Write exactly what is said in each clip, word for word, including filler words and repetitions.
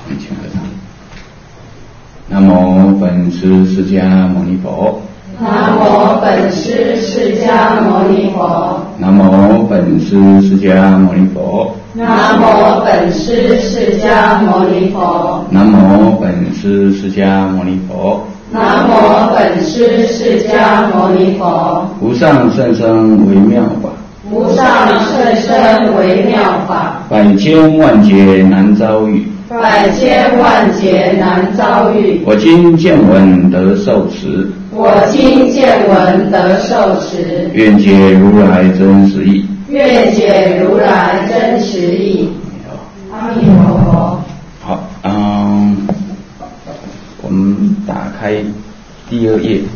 请合掌。南无本师释迦牟尼佛。 南无本师释迦牟尼佛。 南无本师释迦牟尼佛。 南无本师释迦牟尼佛。 南无本师释迦牟尼佛。 南无本师释迦牟尼佛。 无上甚深微妙法。 无上甚深微妙法。 百千万劫难遭遇。 百千万劫难遭遇。 我今见闻得受持。 我今见闻得受持。 愿解如来真实义。 愿解如来真实义。阿弥陀佛。 好，嗯，我们打开第二页。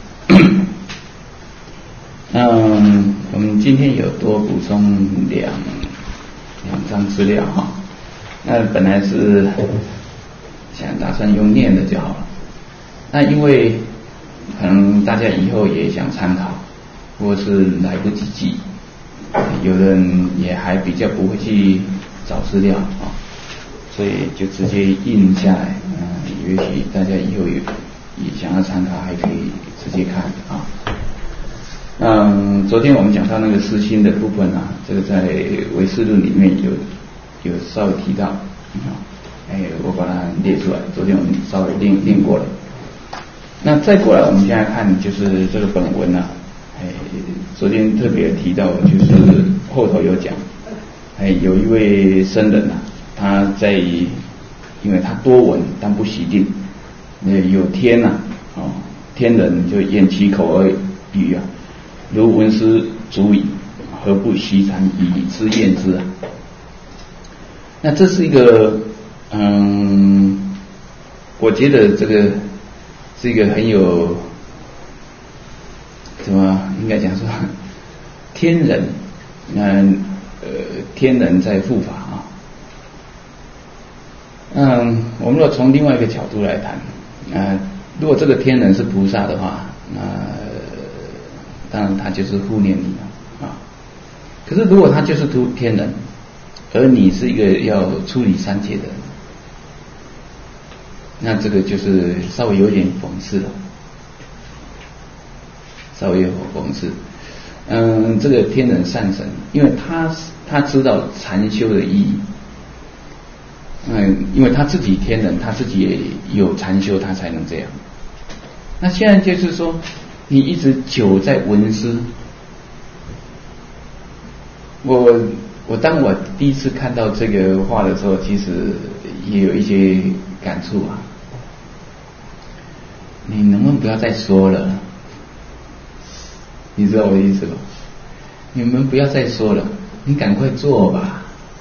嗯，我们今天有多补充两两张资料哈。那本来是想打算用念的就好了。那因为可能大家以后也想参考，或是来不及记，有的人也还比较不会去找资料啊，所以就直接印下来。嗯，也许大家以后有也想要参考，还可以直接看啊。嗯，昨天我们讲到那个私心的部分啊，这个在唯识论里面有有稍微提到啊，哎，我把它列出来。昨天我们稍微练练过了。那再过来，我们现在看就是这个本文啊，哎，昨天特别提到，就是后头有讲，哎，有一位僧人啊，他在于，因为他多闻但不习定，那有天呐、啊，哦，天人就厌其口而语啊，如闻思足矣，何不习禅以之验之啊？那这是一个，嗯，我觉得这个是一个很有什么应该讲说天人，嗯呃天人在护法啊。嗯，我们如果从另外一个角度来谈，啊、呃，如果这个天人是菩萨的话，那、呃、当然他就是护念你了啊。可是如果他就是图天人，而你是一个要处理三界的人，那这个就是稍微有点讽刺了，稍微有点讽刺。嗯，这个天人善神，因为他他知道禅修的意义。嗯，因为他自己天人，他自己也有禅修，他才能这样。那现在就是说，你一直久在闻思，我我当我第一次看到这个话的时候，其实也有一些感触啊。你能不能不要再说了？你知道我的意思吧？你们不要再说了，你赶快做吧。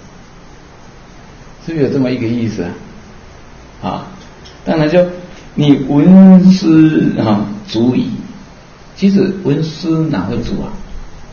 是不是有这么一个意思啊？啊，当然就你闻思啊足矣。其实闻思哪会足啊？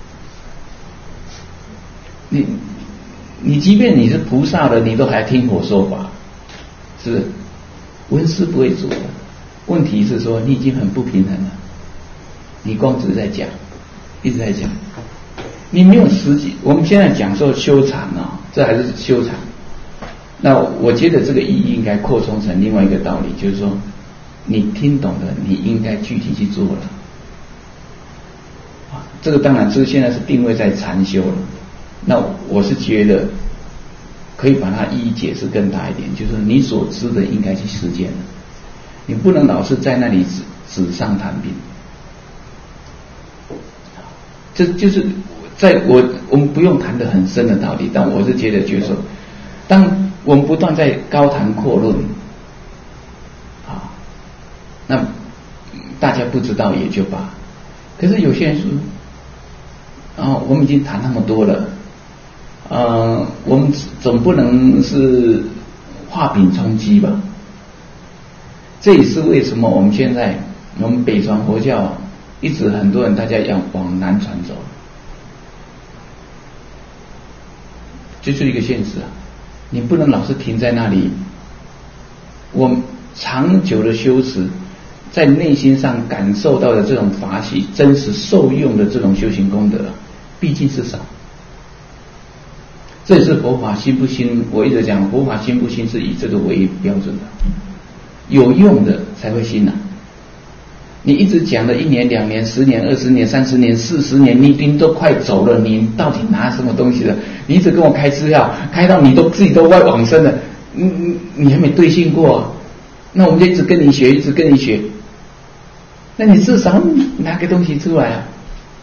你你即便你是菩萨的，你都还听我说法，是不是？闻思不会足的。问题是说你已经很不平衡了，你光只是在讲，一直在讲，你没有实际。我们现在讲说修禅啊，这还是修禅。那我觉得这个意义应该扩充成另外一个道理，就是说，你听懂的，你应该具体去做了。啊，这个当然是现在是定位在禅修了。那我是觉得可以把它意义解释更大一点，就是你所知的应该去实践了，你不能老是在那里纸纸上谈兵。这就是在我我们不用谈得很深的道理，但我是觉得就是说，当我们不断在高谈阔论，啊，那大家不知道也就罢。可是有些人说，啊，我们已经谈那么多了，呃，我们总不能是画饼充饥吧？这也是为什么我们现在我们北传佛教一直很多人大家要往南传走，就是一个现实啊。你不能老是停在那里，我们长久的修持，在内心上感受到的这种法喜真实受用的这种修行功德，毕竟是少。 这是佛法新不新？我一直讲佛法新不新是以这个为标准的，有用的才会新啊。你一直讲了一年、两年、十年、二十年、三十年、四十年，你已经都快走了，你到底拿什么东西了？你一直跟我开支票，开到你都自己都快往生了，你你你还没兑现过、啊，那我们就一直跟你学，一直跟你学，那你至少拿个东西出来啊。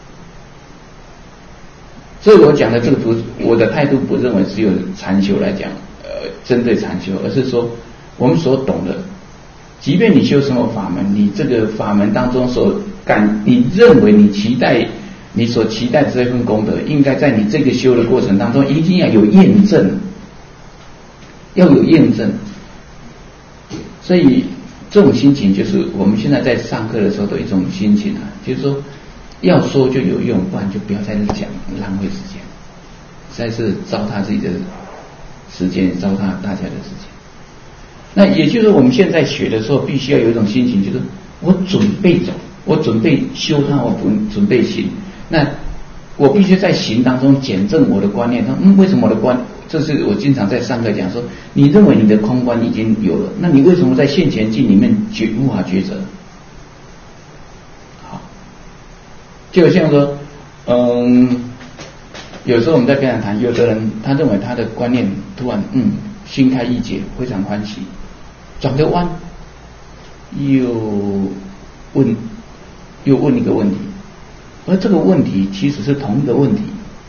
所以我讲的这个不，我的态度不认为只有禅修来讲，呃，针对禅修，而是说我们所懂的，即便你修什么法门，你这个法门当中所感，你认为你期待，你所期待的这份功德，应该在你这个修的过程当中，一定要有验证，要有验证。所以这种心情就是我们现在在上课的时候的一种心情啊，就是说。要说就有用，不然就不要在这讲，浪费时间，实在是糟蹋自己的时间，糟蹋大家的时间。那也就是我们现在学的时候，必须要有一种心情，就是我准备走，我准备修它，我准准备行。那我必须在行当中检证我的观念。嗯，为什么我的观？这是我经常在上课讲说，你认为你的空观已经有了，那你为什么在现前境里面觉无法抉择？就像说，嗯，有时候我们在跟人谈，有的人他认为他的观念突然嗯心开意解，非常欢喜，转个弯，又问又问一个问题，而这个问题其实是同一个问题，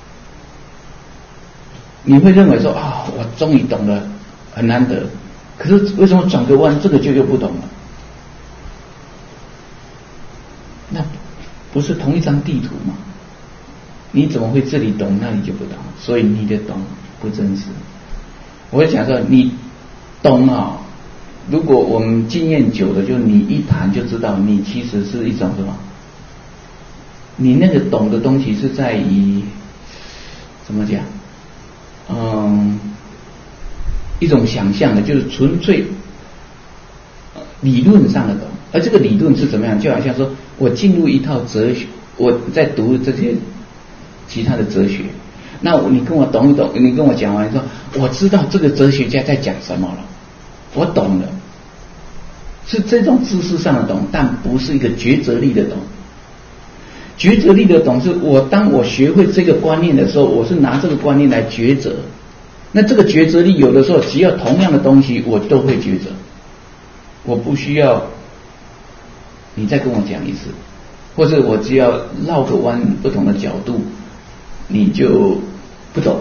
你会认为说啊，我终于懂了，很难得，可是为什么转个弯这个就又不懂了？那不是同一张地图吗？你怎么会这里懂那里就不懂？所以你的懂不真实。我会讲说，你懂啊，如果我们经验久了，就你一谈就知道，你其实是一种什么？你那个懂的东西是在于怎么讲？嗯，一种想象的，就是纯粹理论上的懂。而这个理论是怎么样？就好像说我进入一套哲学，我在读这些其他的哲学，那你跟我懂一懂，你跟我讲完说，我知道这个哲学家在讲什么了，我懂了，是这种知识上的懂，但不是一个抉择力的懂。抉择力的懂是我当我学会这个观念的时候，我是拿这个观念来抉择。那这个抉择力有的时候，只要同样的东西，我都会抉择，我不需要你再跟我讲一次，或者我只要绕个弯，不同的角度，你就不懂。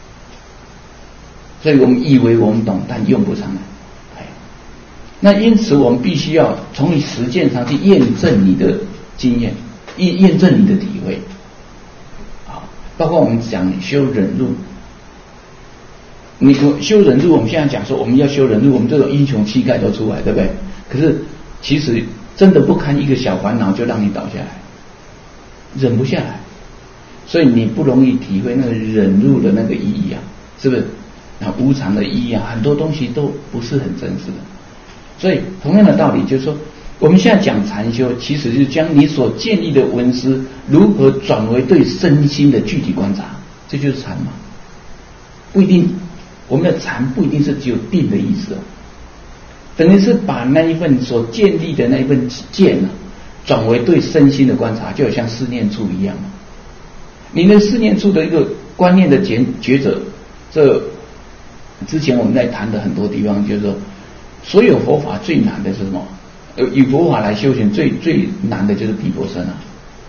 所以我们以为我们懂，但用不上来。那因此我们必须要从你实践上去验证你的经验，验验证你的体会。好，包括我们讲修忍辱，你修忍辱，我们现在讲说我们要修忍辱，我们这种英雄气概都出来，对不对？可是其实真的不堪一个小烦恼就让你倒下来，忍不下来，所以你不容易体会那个忍辱的那个意义啊，是不是？那无常的意义啊，很多东西都不是很真实的。所以同样的道理，就是说，我们现在讲禅修，其实是将你所建立的闻思如何转为对身心的具体观察，这就是禅嘛。不一定，我们的禅不一定是只有定的意思哦。等于是把那一份所建立的那一份见啊，转为对身心的观察，就好像四念处一样。你的四念处的一个观念的抉抉择，这之前我们在谈的很多地方，就是说，所有佛法最难的是什么？呃，以佛法来修行最最难的就是毗婆舍那，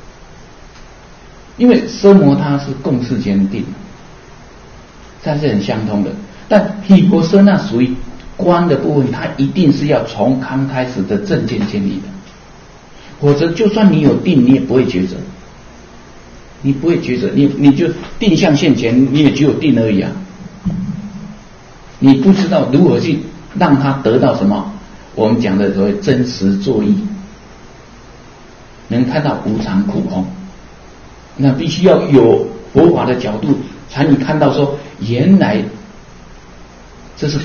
因为奢摩他是共识间定，它是很相通的，但毗婆舍那属于观的部分，它一定是要从刚开始的正见建立的，否则就算你有定，你也不会抉择，你不会抉择，你你就定向现前，你也只有定而已啊，你不知道如何去让它得到什么我们讲的所谓真实作意，能看到无常苦空，那必须要有佛法的角度才能看到说原来这是苦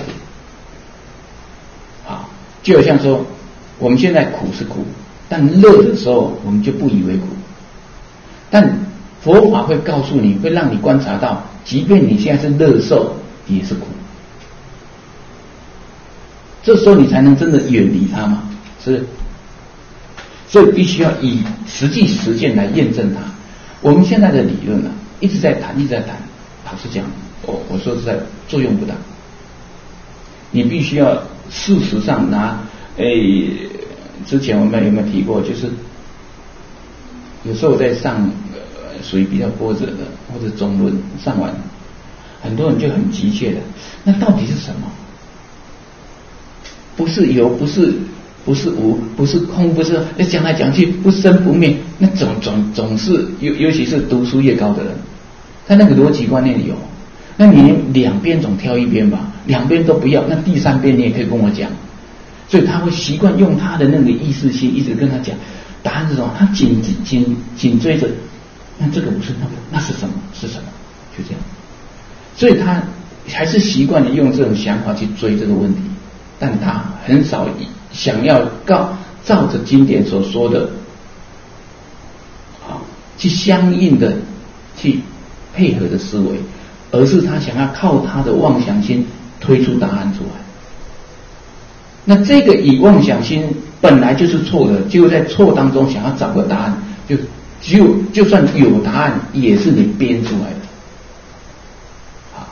啊，就好像说我们现在苦是苦，但乐的时候我们就不以为苦，但佛法会告诉你，会让你观察到即便你现在是乐受，也是苦。这时候你才能真的远离它嘛，是。所以必须要以实际实践来验证它。我们现在的理论呢、啊，一直在谈，一直在谈。老实讲，我我说实在作用不大。你必须要事实上拿，诶，之前我们有没有提过？就是有时候我在上，呃，属于比较波折的或者中论上完，很多人就很急切的，那到底是什么？不是有，不是。不是无，不是空，不是讲来讲去不生不灭，那总总总是尤尤其是读书越高的人，他那个逻辑观念有，那你两边总挑一边吧，两边都不要，那第三边你也可以跟我讲，所以他会习惯用他的那个意识心一直跟他讲答案是什么，他紧紧紧追着，那这个不是那个，那是什么？是什么？就这样，所以他还是习惯的用这种想法去追这个问题，但他很少以。想要告照着经典所说的，啊，去相应的去配合的思维，而是他想要靠他的妄想心推出答案出来。那这个以妄想心本来就是错的，就在错当中想要找个答案，就就就算有答案，也是你编出来的。啊，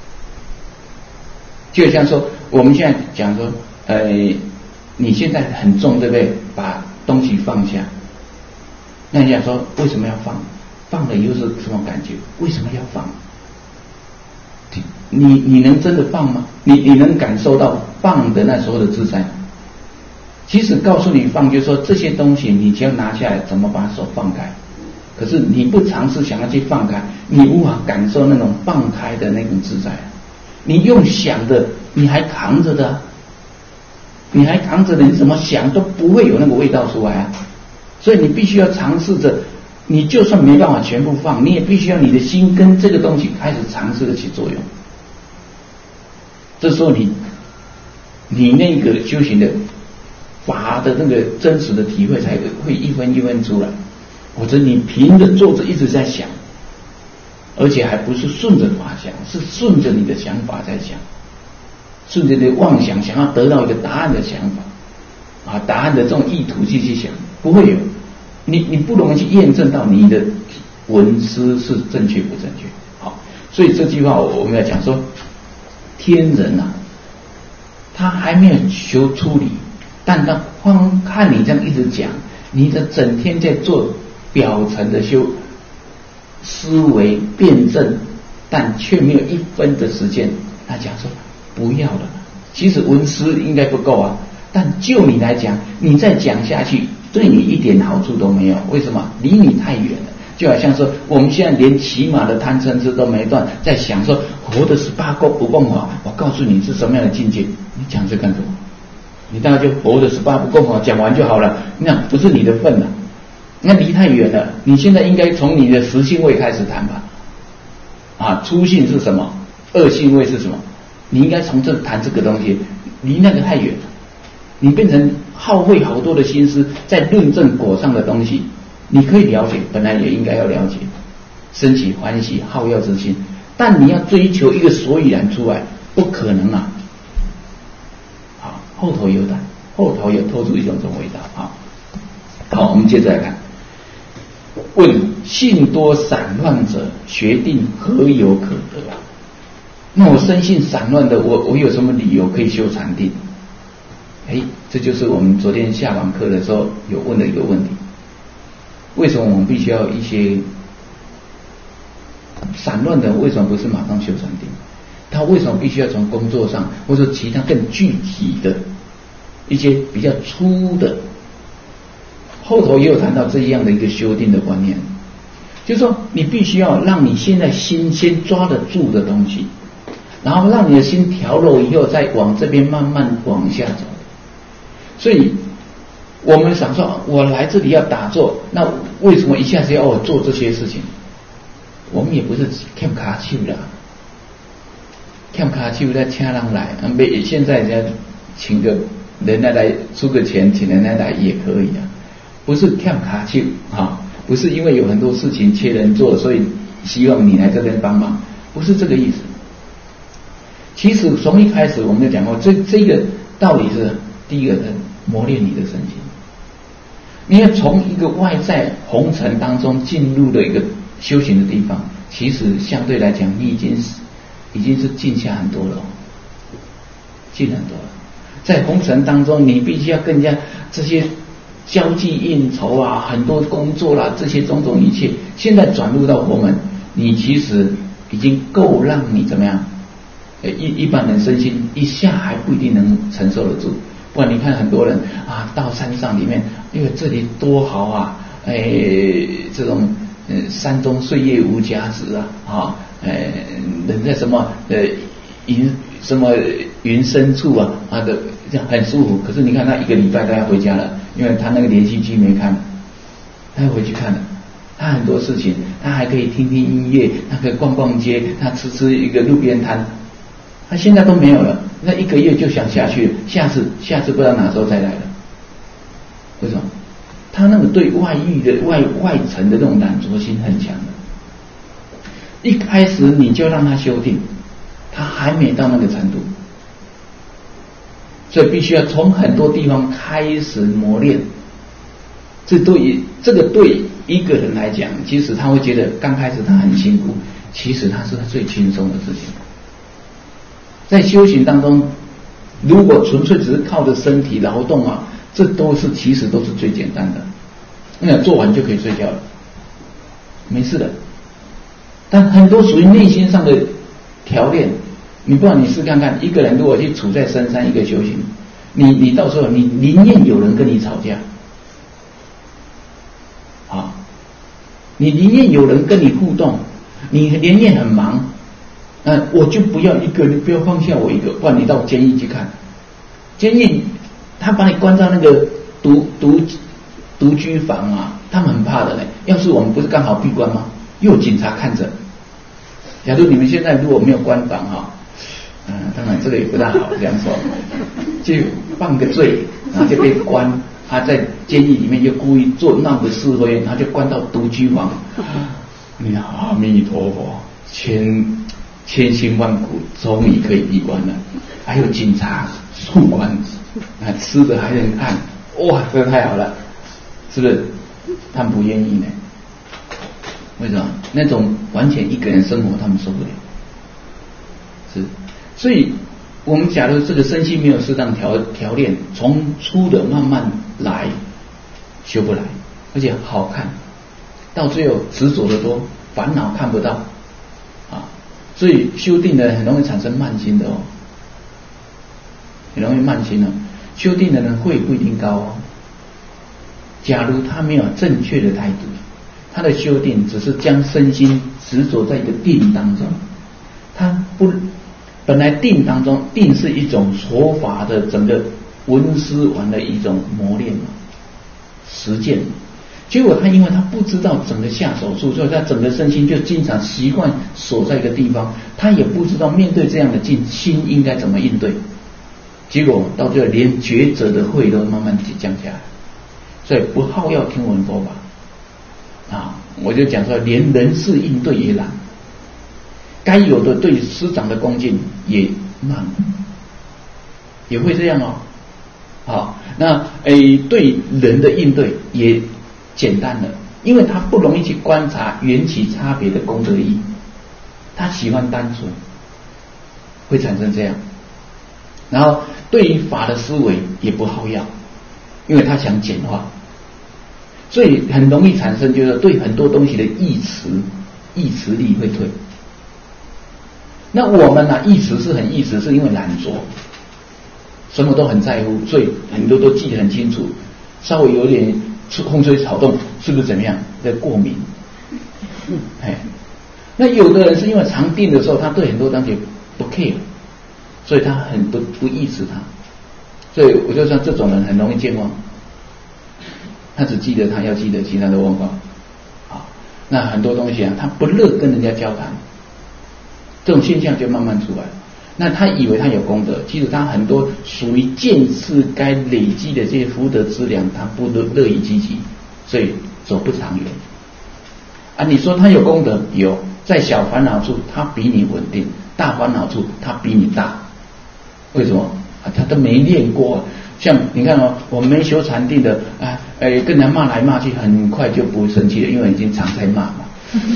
就像说我们现在讲说，呃。你现在很重，对不对？把东西放下。那你想说为什么要放？放了又是什么感觉？为什么要放？你你能真的放吗？你你能感受到放的那时候的自在吗？即使告诉你放，就是说这些东西你只要拿下来，怎么把手放开？可是你不尝试想要去放开，你无法感受那种放开的那种自在。你用想的，你还扛着的、啊。你还扛着的，你怎么想都不会有那个味道出来啊！所以你必须要尝试着，你就算没办法全部放，你也必须要你的心跟这个东西开始尝试的起作用。这时候你，你那个修行的法的那个真实的体会才会一分一分出来。或者你凭着坐着一直在想，而且还不是顺着法想，是顺着你的想法在想。顺着的妄想，想要得到一个答案的想法，啊，答案的这种意图去去想，不会有，你你不容易去验证到你的文思是正确不正确。好，所以这句话我们要讲说，天人啊，他还没有修出离，但他光看你这样一直讲，你的整天在做表层的修思维辩证，但却没有一分的时间，他讲说。不要了，其实文思应该不够啊，但就你来讲，你再讲下去，对你一点好处都没有。为什么？离你太远了。就好像说，我们现在连起码的贪嗔痴都没断，在想说活的十八不共法，我告诉你是什么样的境界，你讲这干什么？你大概就活的十八不共法讲完就好了，那不是你的份了，那离太远了。你现在应该从你的实性位开始谈吧。啊，初性是什么？二性位是什么？你应该从这谈这个东西，离那个太远了。你变成耗费好多的心思在论证果上的东西，你可以了解，本来也应该要了解，升起欢喜好乐之心，但你要追求一个所以然出来，不可能啊！好，后头有的，后头有透出一种这种味道啊。好，我们接着来看，问性多散乱者，学定何有可得啊？那我生性散乱的，我我有什么理由可以修禅定？哎，这就是我们昨天下完课的时候有问的一个问题：为什么我们必须要一些散乱的？为什么不是马上修禅定？他为什么必须要从工作上，或者其他更具体的一些比较粗的？后头也有谈到这样的一个修定的观念，就是说你必须要让你现在心先抓得住的东西。然后让你的心调柔以后，再往这边慢慢往下走。所以，我们想说，我来这里要打坐，那为什么一下子要我做这些事情？我们也不是欠卡手啦，欠卡手在请人来，没现在人家请个人家来出个钱，请人家来也可以啊，不是欠卡手啊，不是因为有很多事情缺人做，所以希望你来这边帮忙。 不是这个意思。其实从一开始我们就讲过，这这个道理是第一个，磨练你的身心。你要从一个外在红尘当中进入的一个修行的地方，其实相对来讲，你已经是已经是静下很多了，静很多了。在红尘当中，你必须要跟人家这些交际应酬啊，很多工作啦，这些种种一切，现在转入到佛门，你其实已经够让你怎么样？一一般人身心一下还不一定能承受得住。不然你看很多人啊，到山上里面，因为这里多好啊，哎，这种呃山中岁月无暇子啊，啊，呃人在什么呃云什么云深处啊，啊的这样很舒服。可是你看他一个礼拜他要回家了，因为他那个连续剧没看，他要回去看了。他很多事情，他还可以听听音乐，他可以逛逛街，他吃吃一个路边摊。他现在都没有了，那一个月就想下去了，下次下次不知道哪时候再来了。为什么？他那个对外遇的外外层的这种懒惰心很强的。一开始你就让他修定，他还没到那个程度，所以必须要从很多地方开始磨练。这对于这个对一个人来讲，其实他会觉得刚开始他很辛苦，其实他是最轻松的事情。在修行当中，如果纯粹只是靠着身体劳动啊，这都是其实都是最简单的，那做完就可以睡觉了，没事的。但很多属于内心上的调练，你不知道你试看看，一个人如果去处在深山一个修行，你你到时候你宁愿有人跟你吵架，啊，你宁愿有人跟你互动，你宁愿很忙。那我就不要一个，你不要放下我一个，不然你到监狱去看，监狱他把你关到那个独独独居房啊，他们很怕的嘞。要是我们不是刚好闭关吗？又有警察看着。假如你们现在如果没有关房哈，嗯、呃，当然这个也不大好这样说，就犯个罪，然后就被关，他在监狱里面又故意做闹个是非，然后就关到独居房。你阿弥陀佛，千千辛万苦，终于可以闭关了。还有警察护关，啊，吃的还能看，哇，这个太好了，是不是？他们不愿意呢？为什么？那种完全一个人生活，他们受不了。是，所以我们假如这个身心没有适当调调练，从粗的慢慢来，修不来，而且好看，到最后执着的多，烦恼看不到啊。所以修定的人很容易产生慢心的哦，很容易慢心哦。修定的人会不一定高哦。假如他没有正确的态度，他的修定只是将身心执着在一个定当中，他不本来定当中，定是一种佛法的整个闻思完的一种磨练嘛，实践。结果他因为他不知道整个下手处，所以他整个身心就经常习惯锁在一个地方，他也不知道面对这样的境心应该怎么应对，结果到最后连觉者的慧都慢慢降下来，所以不好要听闻佛法啊，我就讲说连人事应对也懒，该有的对师长的恭敬也慢，也会这样哦。好，那诶对人的应对也简单了，因为他不容易去观察缘起差别的功德义，他喜欢单纯，会产生这样。然后对于法的思维也不好要，因为他想简化，所以很容易产生就是对很多东西的意识意识力会退。那我们呢、啊，意识是很意识，是因为懒惰，什么都很在乎，所以很多都记得很清楚，稍微有点风吹草动是不是怎么样在过敏，哎，那有的人是因为常定的时候，他对很多东西不 care， 所以他很不不意识他，所以我就说这种人很容易健忘，他只记得他要记得，其他都忘光。好，那很多东西啊，他不乐跟人家交谈，这种现象就慢慢出来。那他以为他有功德，其实他很多属于见识该累积的这些福德资粮，他不乐乐意积极，所以走不长远。啊，你说他有功德有， 在小烦恼处他比你稳定，大烦恼处他比你大。为什么啊？他都没练过。像你看哦，我们没修禅定的啊，哎，跟人骂来骂去，很快就不会生气了，因为已经常在骂嘛。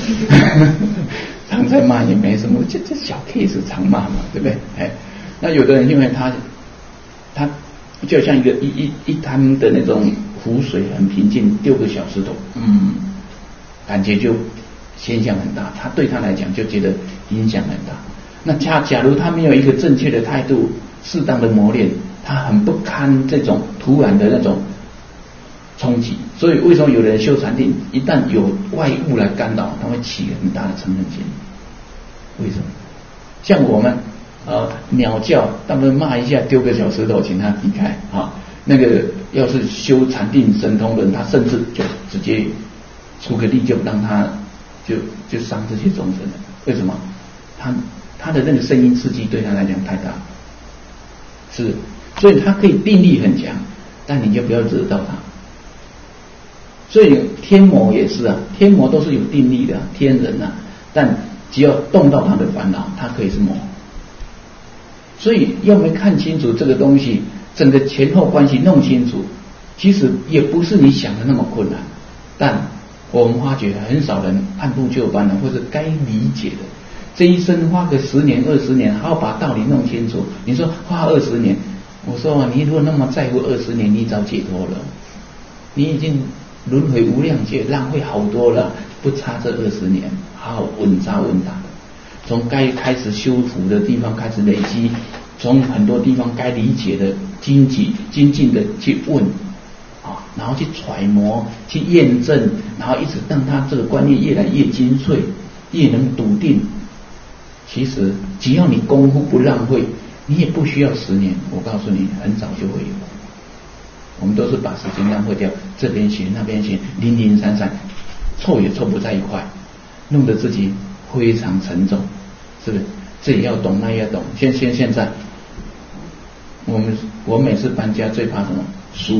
常在骂也没什么，这这小 case 常骂嘛，对不对？哎，那有的人因为他他就像一个一一一滩的那种湖水很平静，丢个小石头，嗯，感觉就现象很大，他对他来讲就觉得影响很大。那假假如他没有一个正确的态度，适当的磨练，他很不堪这种突然的那种冲击。所以为什么有人修禅定，一旦有外物来干扰，他会起很大的嗔恨心？为什么？像我们呃鸟叫，他们骂一下，丢个小石头，请他离开啊。那个要是修禅定神通人，他甚至就直接出个力，就让他就就伤这些众生了。为什么？他他的那个声音刺激对他来讲太大，是，所以他可以定力很强，但你就不要惹到他。所以天魔也是啊，天魔都是有定力的天人啊，但只要动到他的烦恼，他可以是魔。所以要没看清楚这个东西，整个前后关系弄清楚，其实也不是你想的那么困难。但我们发觉很少人按部就班的，或者该理解的，这一生花个十年二十年，好好把道理弄清楚。你说花二十年，我说你如果那么在乎二十年，你早解脱了，你已经轮回无量劫，浪费好多了，不差这二十年，好好稳扎稳打，从该开始修福的地方开始累积，从很多地方该理解的精进精进的去问啊，然后去揣摩去验证，然后一直让他这个观念越来越精粹，越能笃定。其实只要你功夫不浪费，你也不需要十年，我告诉你，很早就会有。我们都是把时间浪费掉，这边学那边学，零零散散，凑也凑不在一块，弄得自己非常沉重，是不是？这也要懂，那也要懂。现现现在，我们我每次搬家最怕什么？书。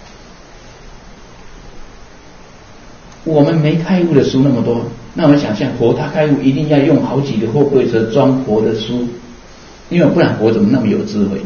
我们没开悟的书那么多，那我们想象佛他开悟一定要用好几个货柜车装佛的书，因为不然佛怎么那么有智慧？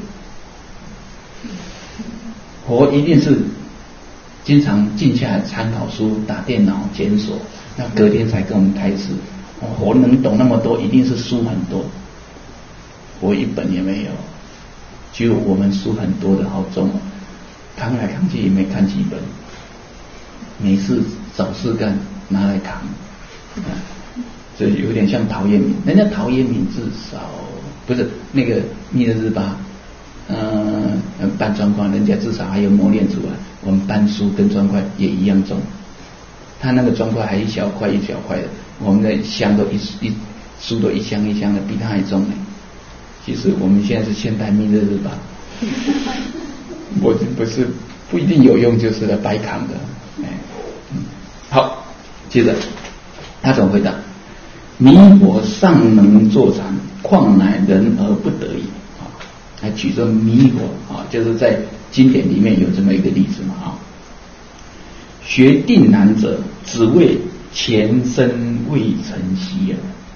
佛一定是经常静下来参考书，打电脑检索，那隔天才跟我们开始。佛能懂那么多，一定是书很多。佛一本也没有，只有我们书很多的好重，扛来扛去也没看几本，没事找事干拿来扛，啊，所以有点像陶渊明。人家陶渊明至少不是那个密勒日巴。嗯，搬砖块，人家至少还有磨练出来。我们搬书跟砖块也一样重，他那个砖块还一小块一小块的，我们的箱都一一书都一箱一箱的，比他还重呢。其实我们现在是现代密勒日巴，我不是不一定有用，就是了，白扛的。哎，嗯，好，接着他怎么回答？迷惑尚能坐禅，况乃人而不得已。还举着迷惑啊，就是在经典里面有这么一个例子嘛啊。学定难者，只为前生未曾习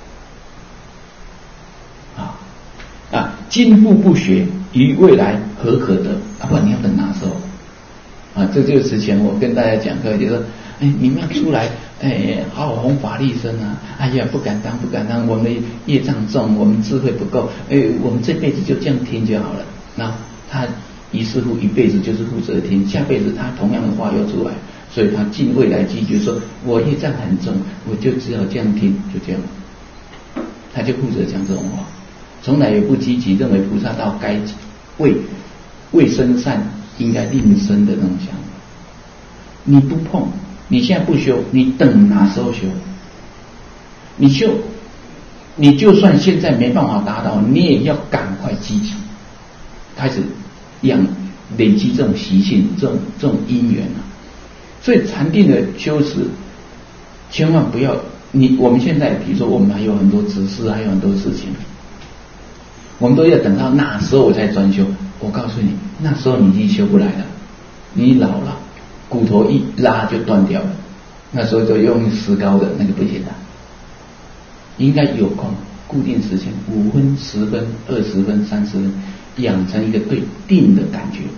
耳。啊啊，今复不学，于未来何可得？啊，不然你要等哪时候？啊，这就是之前我跟大家讲课，就是说，哎，你们要出来，哎，好好弘法利生啊！哎呀，不敢当，不敢当，我们业障重，我们智慧不够，哎，我们这辈子就这样听就好了。那他于是乎一辈子就是负责听，下辈子他同样的话又出来，所以他进未来记就说，我业障很重，我就只好这样听，就这样，他就负责讲这种话，从来也不积极认为菩萨道该为为生善应该另生的那种想法。你不碰，你现在不修，你等哪时候修？你修，你就算现在没办法达到，你也要赶快积极，开始养累积这种习性，这种这种因缘啊。所以禅定的修持，千万不要你我们现在比如说我们还有很多执事，还有很多事情，我们都要等到那时候我才专修。我告诉你，那时候你已经修不来了，你老了，骨头一拉就断掉了，那时候就用石膏的那个不行了。 应该有空固定时间，五分、十分、二十分、三十分，养成一个对定的感觉。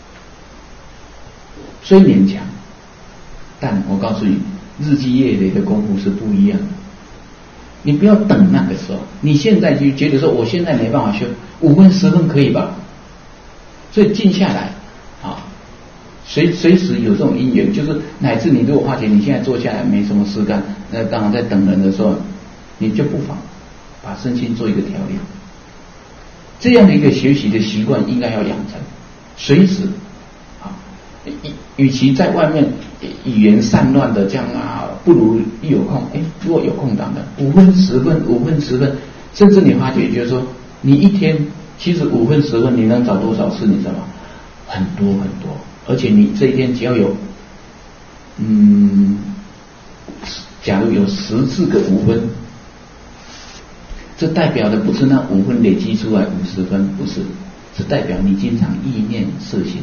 虽勉强，但我告诉你，日积月累的功夫是不一样的。你不要等那个时候，你现在就觉得说我现在没办法修，五分十分可以吧？所以静下来啊，随随时有这种因缘，就是乃至你如果发觉你现在坐下来没什么事干，那当然在等人的时候，你就不妨把身心做一个调理。这样的一个学习的习惯应该要养成，随时啊，与其在外面语言散乱的这样啊，不如一有空，哎，如果有空档的五分十分五分十分，甚至你发觉就是说，你一天其实五分十分你能找多少次，你知道吗？很多很多，而且你这一天只要有，嗯，假如有十次个五分，这代表的不是那五分累积出来五十分，不是，是代表你经常意念摄心，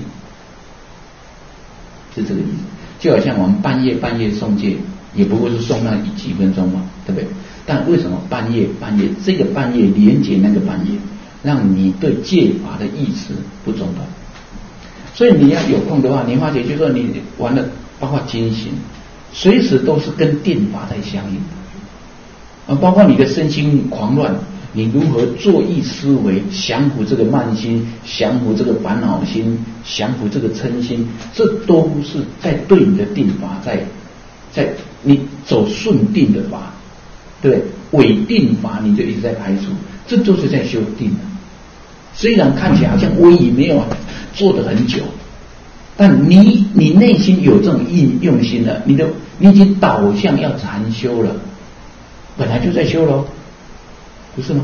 是这个意思。就好像我们半夜半夜诵戒，也不过是诵那几分钟嘛，对不对？但为什么半夜半夜这个半夜连接那个半夜，让你对戒法的意识不中断？所以你要有空的话，你发觉就是说你玩的包括精行，随时都是跟定法在相应啊，包括你的身心狂乱，你如何作意思维，降服这个慢心，降服这个烦恼心，降服这个嗔心，这都是在对你的定法，在在你走顺定的法，对不对？伪定法你就一直在排除，这就是在修定的。虽然看起来好像我也没有做得很久，但你你内心有这种用用心了，你的你已经导向要禅修了，本来就在修咯，不是吗？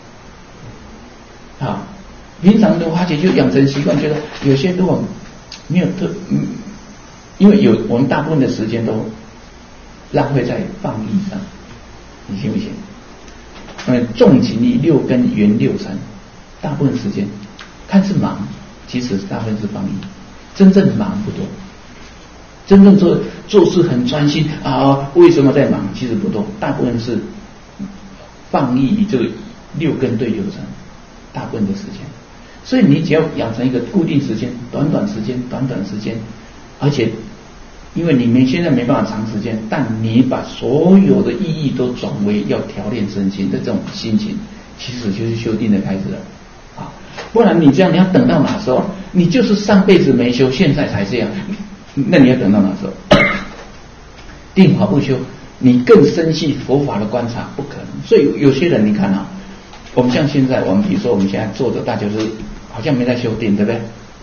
啊，平常的话就养成习惯，觉得有些如果没有特嗯，因为有我们大部分的时间都浪费在放逸上，你信不信？嗯，重情义六根缘六尘，大部分时间看似忙，其实大部分是放逸，真正忙不多。真正做做事很专心啊，为什么在忙？其实不多，大部分是放逸这个六根对六尘，大部分的时间。所以你只要养成一个固定时间，短短时间，短短时间，而且因为你们现在没办法长时间，但你把所有的意义都转为要调练身心的这种心情，其实就是修定的开始了啊！不然你这样，你要等到哪时候？你就是上辈子没修，现在才这样，那你要等到哪时候？定法不修，你更深细佛法的观察不可能。所以有些人你看啊，我们像现在，我们比如说我们现在坐着，大家就是好像没在修定，对不对？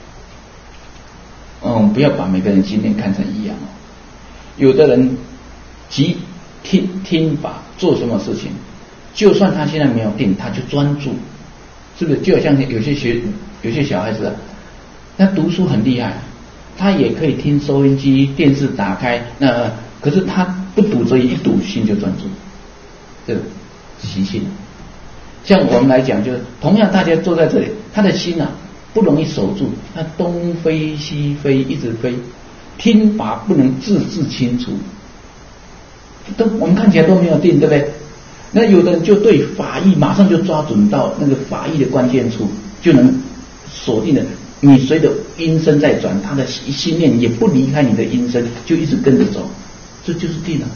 嗯，不要把每个人经验看成一样哦。有的人即听听法做什么事情，就算他现在没有定，他就专注，是不是？就好像有些学有些小孩子啊，他读书很厉害，他也可以听收音机、电视打开，那可是他不读这一读心就专注，这个习性。像我们来讲，就是同样大家坐在这里，他的心啊不容易守住，他东飞西飞一直飞，听法不能字字清楚，都我们看起来都没有定，对不对？那有的人就对法义马上就抓准到那个法义的关键处，就能锁定了。你随着音声在转，他的心念也不离开你的音声，就一直跟着走，这就是定了。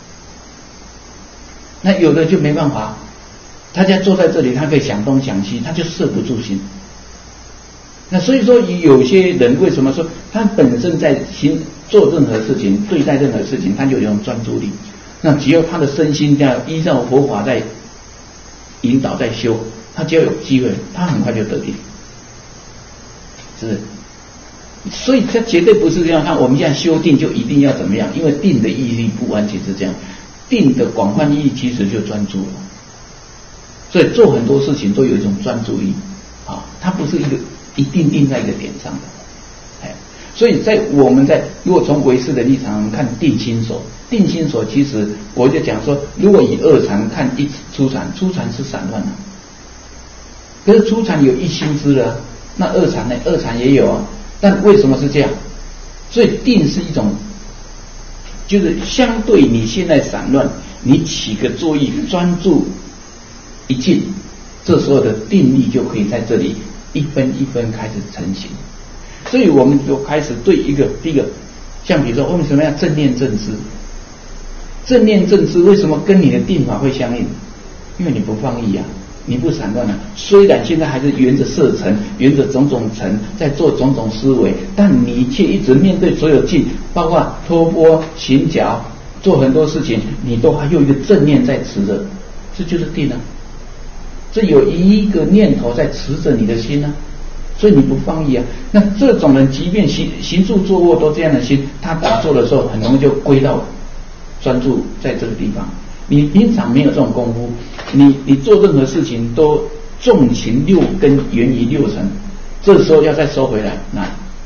那有的就没办法，他家坐在这里，他可以想东想西，他就摄不住心。那所以说，有些人为什么说他本身在心做任何事情、对待任何事情，他就有一种专注力。那只要他的身心这样依照佛法在引导、在修，他只要有机会，他很快就得定。是，所以它绝对不是这样。看我们现在修定就一定要怎么样？因为定的意义不完全是这样，定的广泛意义其实就专注了。所以做很多事情都有一种专注力啊，它不是一个一定定在一个点上的。哎，所以在我们在如果从唯识的立场看定心所，定心所其实我就讲说，如果以二禅看一初禅，初禅是散乱的，可是初禅有一心之了。那二禅呢？二禅也有啊，但为什么是这样？所以定是一种，就是相对你现在散乱， 你起个注意，专注一静，这时候的定力就可以在这里一分一分开始成型。所以我们就开始对一个第一个，像比如说为什么要正念正知？正念正知为什么跟你的定法会相应？因为你不放逸啊，你不散乱啊。虽然现在还是沿着色尘，沿着种种尘在做种种思维，但你却一直面对所有境，包括托钵、行脚，做很多事情，你都还有一个正念在持着，这就是定啊。这有一个念头在持着你的心啊，所以你不放逸啊。那这种人，即便行行住坐卧都这样的心，他打坐的时候很容易就归到专注在这个地方。你平常没有这种功夫，你你做任何事情都重情六根源于六尘，这时候要再收回来难，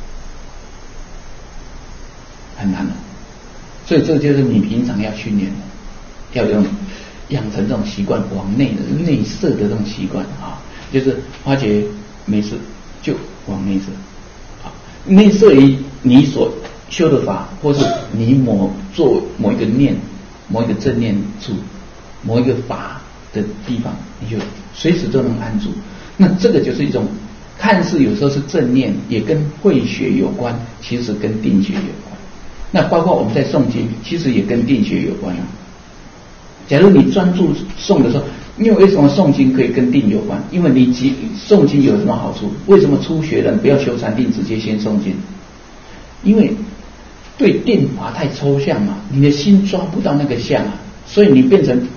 很难的。所以这就是你平常要训练的，要用养成这种习惯，往内的内摄的这种习惯啊，就是花觉没事就往内摄啊，内摄于你所修的法，或是你某做某一个念。某一个正念处，某一个法的地方，你就随时都能安住。那这个就是一种看似有时候是正念，也跟慧学有关，其实跟定学有关。那包括我们在诵经，其实也跟定学有关啊。假如你专注诵的时候，因为为什么诵经可以跟定有关？因为你诵经有什么好处？为什么初学人不要求禅定，直接先诵经？因为对定法太抽象嘛，你的心抓不到那个相啊，所以你变成，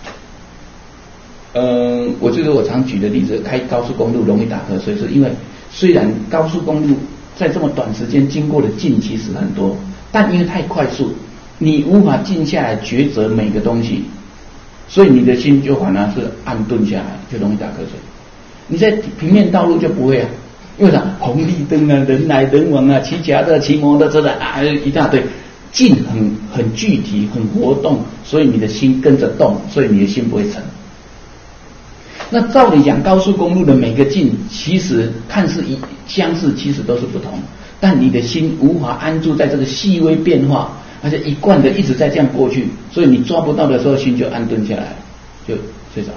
嗯、呃，我就是我常举的例子，开高速公路容易打瞌睡，是因为虽然高速公路在这么短时间经过的境其实很多，但因为太快速，你无法静下来抉择每个东西，所以你的心就反而是暗顿下来，就容易打瞌睡。你在平面道路就不会啊。因为啥？红绿灯啊，人来人往啊，骑脚踏、骑摩托车的啊，一大堆，静很很具体，很活动，所以你的心跟着动，所以你的心不会沉。那照理讲，高速公路的每个境，其实看似一相似，其实都是不同，但你的心无法安住在这个细微变化，而且一贯的一直在这样过去，所以你抓不到的时候，心就安顿下来，就睡着。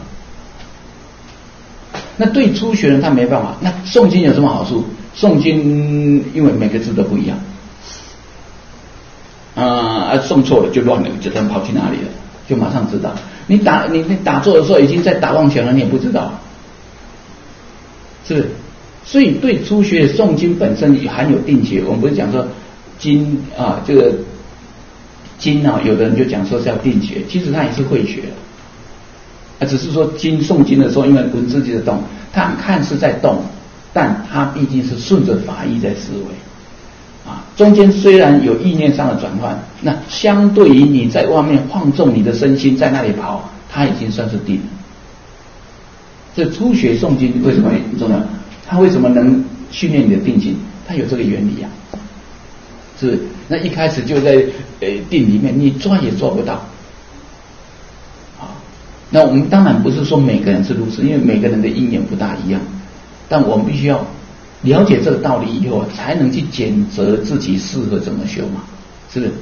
那对初学人他没办法。那诵经有什么好处？诵经因为每个字都不一样，啊、呃，诵错了就乱了，就能跑去哪里了，就马上知道。你打你你打坐的时候已经在打妄想了，你也不知道，是不是？所以对初学诵经本身也含有定学。我们不是讲说经啊，这个经啊，有的人就讲说是要定学，其实它也是会学。啊，只是说经诵经的时候，因为文字就在动，它看似在动，但它毕竟是顺着法义在思维，啊，中间虽然有意念上的转换，那相对于你在外面放纵你的身心在那里跑，它已经算是定了。这初学诵经为什么很重要？它为什么能训练你的定心？它有这个原理啊，是不是？那一开始就在呃定里面，你抓也抓不到。那我们当然不是说每个人是如此，因为每个人的因缘不大一样，但我们必须要了解这个道理以后，才能去拣择自己适合怎么修嘛，是不是？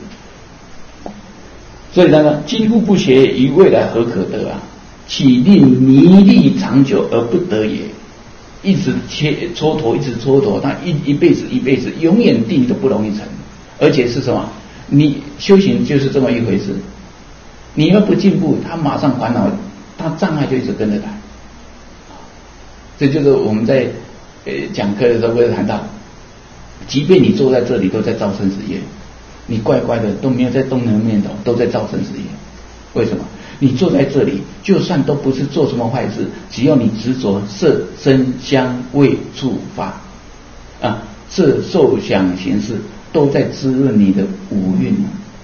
所以呢，今复不学，于未来何可得啊？岂令迷力长久而不得也？一直切蹉跎，一直蹉跎，他一一辈子一辈子，永远定都不容易成。而且是什么？你修行就是这么一回事。你要不进步，他马上烦恼，他障碍就一直跟着来。这就是我们在呃讲课的时候会谈到，即便你坐在这里都在造生死业，你乖乖的都没有在动能念头，都在造生死业。为什么？你坐在这里，就算都不是做什么坏事，只要你执着色声香味触法啊，色受想行识，都在滋润你的五蕴。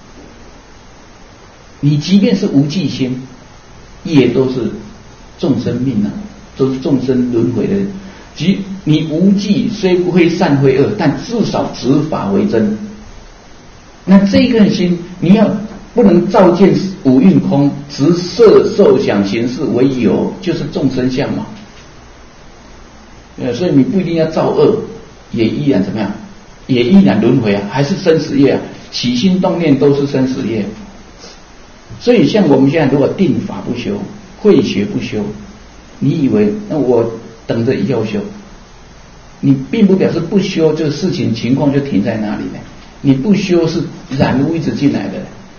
你即便是无记心，也都是众生命啊，都是众生轮回的。即你无记虽不会善非恶，但至少执法为真。那这个心，你要不能照见五蕴空，执色受想行识为有，就是众生相嘛。呃，所以你不一定要造恶，也依然怎么样，也依然轮回啊，还是生死业啊，起心动念都是生死业。 所以像我们现在如果定法不修，慧学不修，你以为那我等着要修？你并不表示不修，这个事情情况就停在那里了。你不修是染污一直进来的，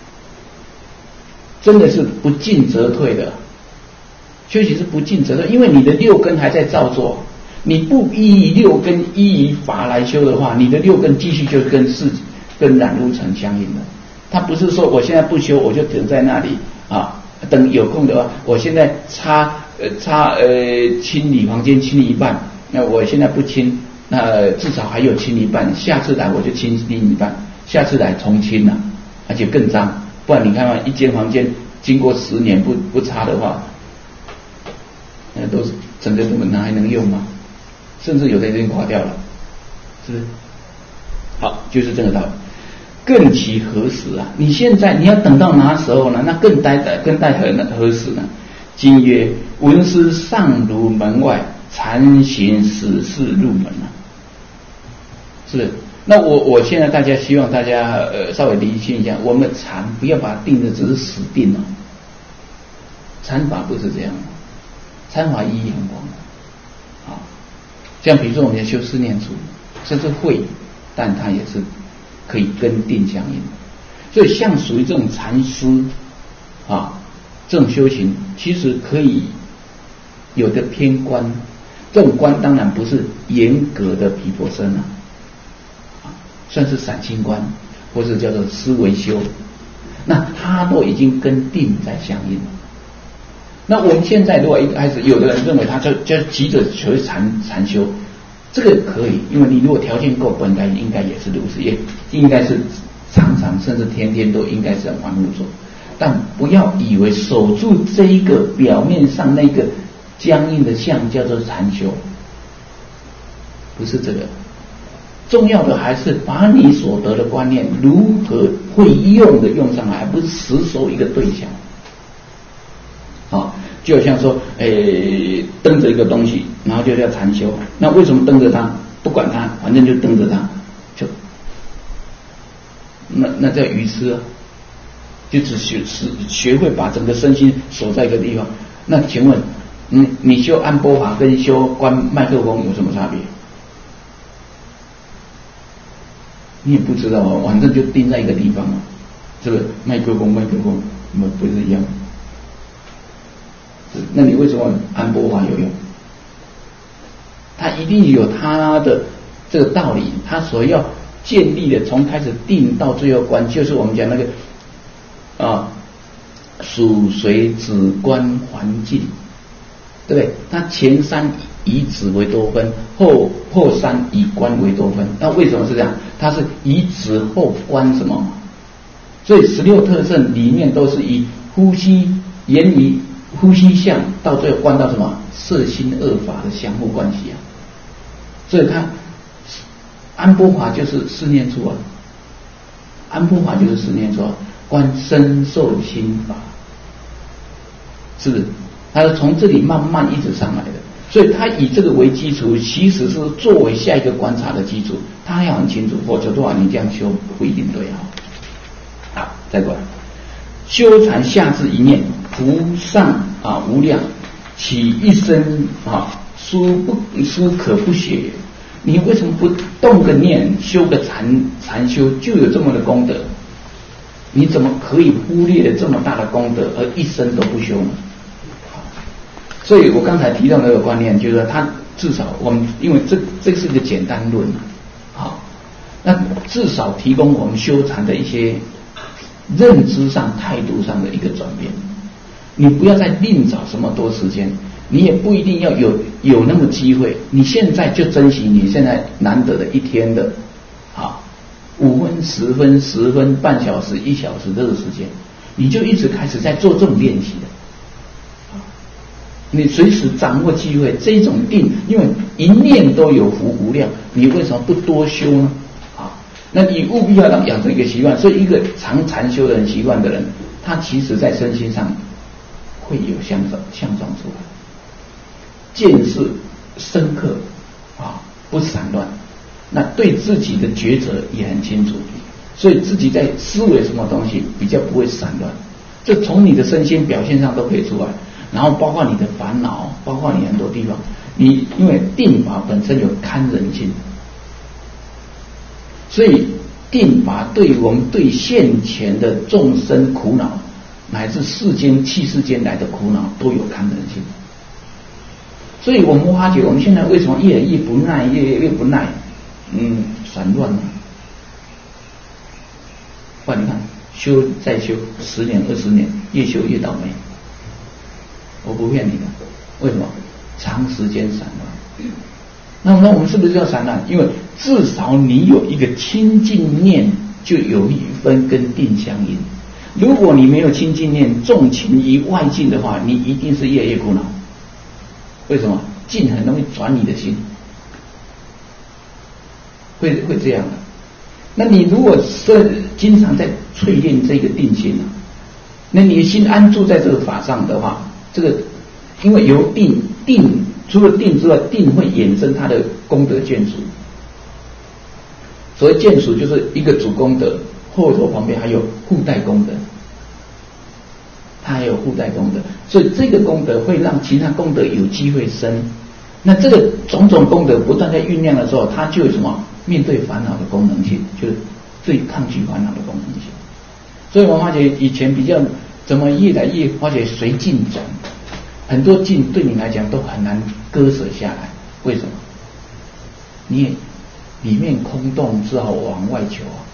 真的是不进则退的。修行是不进则退，因为你的六根还在造作。你不依于六根依于法来修的话，你的六根继续就跟事跟染污尘相应了。他不是说我现在不修，我就等在那里啊，等有空的话，我现在擦呃擦呃清理房间清理一半。那我现在不清，那至少还有清一半，下次来我就清另一半，下次来重清了，而且更脏。不然你看嘛，一间房间经过十年不不擦的话，那都是整个门还能用吗？甚至有的已经垮掉了，是不是？好，就是这个道理。更其何时啊？你现在你要等到哪时候呢？那更待更待何何时呢？今曰：闻思尚如门外，禅行始是入门啊。是，那我我现在大家希望大家呃稍微理清一下，我们禅不要把它定的只是死定了，禅法不是这样的，禅法意义很广的啊。像比如说我们修四念处，这是会，但它也是可以跟定相应的。所以像属于这种禅师啊，这种修行其实可以有的偏观。这种观当然不是严格的毗婆舍那，啊，算是散心观，或是叫做思维修，那它都已经跟定在相应了。那我们现在如果一开始有的人认为他就就急着求禅禅修，这个可以，因为你如果条件够，本来应该也是如此，也应该是常常甚至天天都应该是很忙碌做，但不要以为守住这一个表面上那个僵硬的相叫做禅修，不是这个。重要的还是把你所得的观念如何会用的用上来，而不是死守一个对象。好，就好像说，诶，瞪着一个东西，然后就叫禅修。那为什么瞪着它？不管它，反正就瞪着它，就那那叫愚痴啊！就只学学会把整个身心锁在一个地方。那请问，嗯，你修安波法跟修关麦克风有什么差别？你也不知道啊，反正就定在一个地方嘛，这个麦克风麦克风，我们不是一样？那你为什么安波法有用？它一定有它的这个道理，它所要建立的，从开始定到最后观，就是我们讲那个啊，属随止观环境，对不对？它前三以止为多分，后后三以观为多分。那为什么是这样？它是以止后观什么？所以十六特胜里面都是以呼吸、言语、呼吸相到最后观到什么？色心二法的相互关系啊。所以它安波法就是四念处啊，安波法就是四念处啊，观身受心法，是不是？它是从这里慢慢一直上来的。所以他以这个为基础，其实是作为下一个观察的基础，他要很清楚，否则的话你这样修不一定对啊。好，再过来，修禅下至一念，菩上啊无量，起一生啊，殊不殊可不学。你为什么不动个念，修个禅禅修，就有这么的功德？你怎么可以忽略了这么大的功德，而一生都不修呢？所以我刚才提到那个观念，就是说他至少我们因为这这是个简单论，好，那至少提供我们修禅的一些认知上、态度上的一个转变。你不要再另找什么多时间，你也不一定要有有那么机会，你现在就珍惜你现在难得的一天的，好，五分、十分、十分、半小时、一小时这个时间，你就一直开始在做这种练习的。你随时掌握机会，这种定，因为一念都有福无量，你为什么不多修呢？啊，那你务必要让养成一个习惯。所以，一个常禅修的人、习惯的人，他其实在身心上会有相状相状出来，见识深刻啊，不散乱。那对自己的抉择也很清楚，所以自己在思维什么东西比较不会散乱。 这从你的身心表现上都可以出来，然后包括你的烦恼，包括你很多地方，你因为定法本身有堪忍性，所以定法对我们对现前的众生苦恼，乃至世间气世间来的苦恼都有堪忍性。所以我们发觉我们现在为什么越来越不耐，越来越不耐，嗯，散乱了。不然你看，修再修十年二十年，越修越倒霉。我不骗你的，为什么？长时间散乱。那么我们是不是叫散乱？因为至少你有一个清净念，就有一分跟定相应。如果你没有清净念，重情于外境的话，你一定是越来越苦恼。为什么？境很容易转你的心，会会这样的。那你如果是经常在淬炼这个定心啊，那你的心安住在这个法上的话，这个因为由定定除了定之外，定会衍生它的功德眷属。所谓眷属就是一个主功德，后头旁边还有附带功德。它还有附带功德，所以这个功德会让其他功德有机会生。那这个种种功德不断在酝酿的时候，它就有什么面对烦恼的功能性，就是最抗拒烦恼的功能性。所以我发觉以前比较怎么越来越发觉随境转，很多境对你来讲都很难割舍下来。为什么？你里面空洞，只好往外求啊。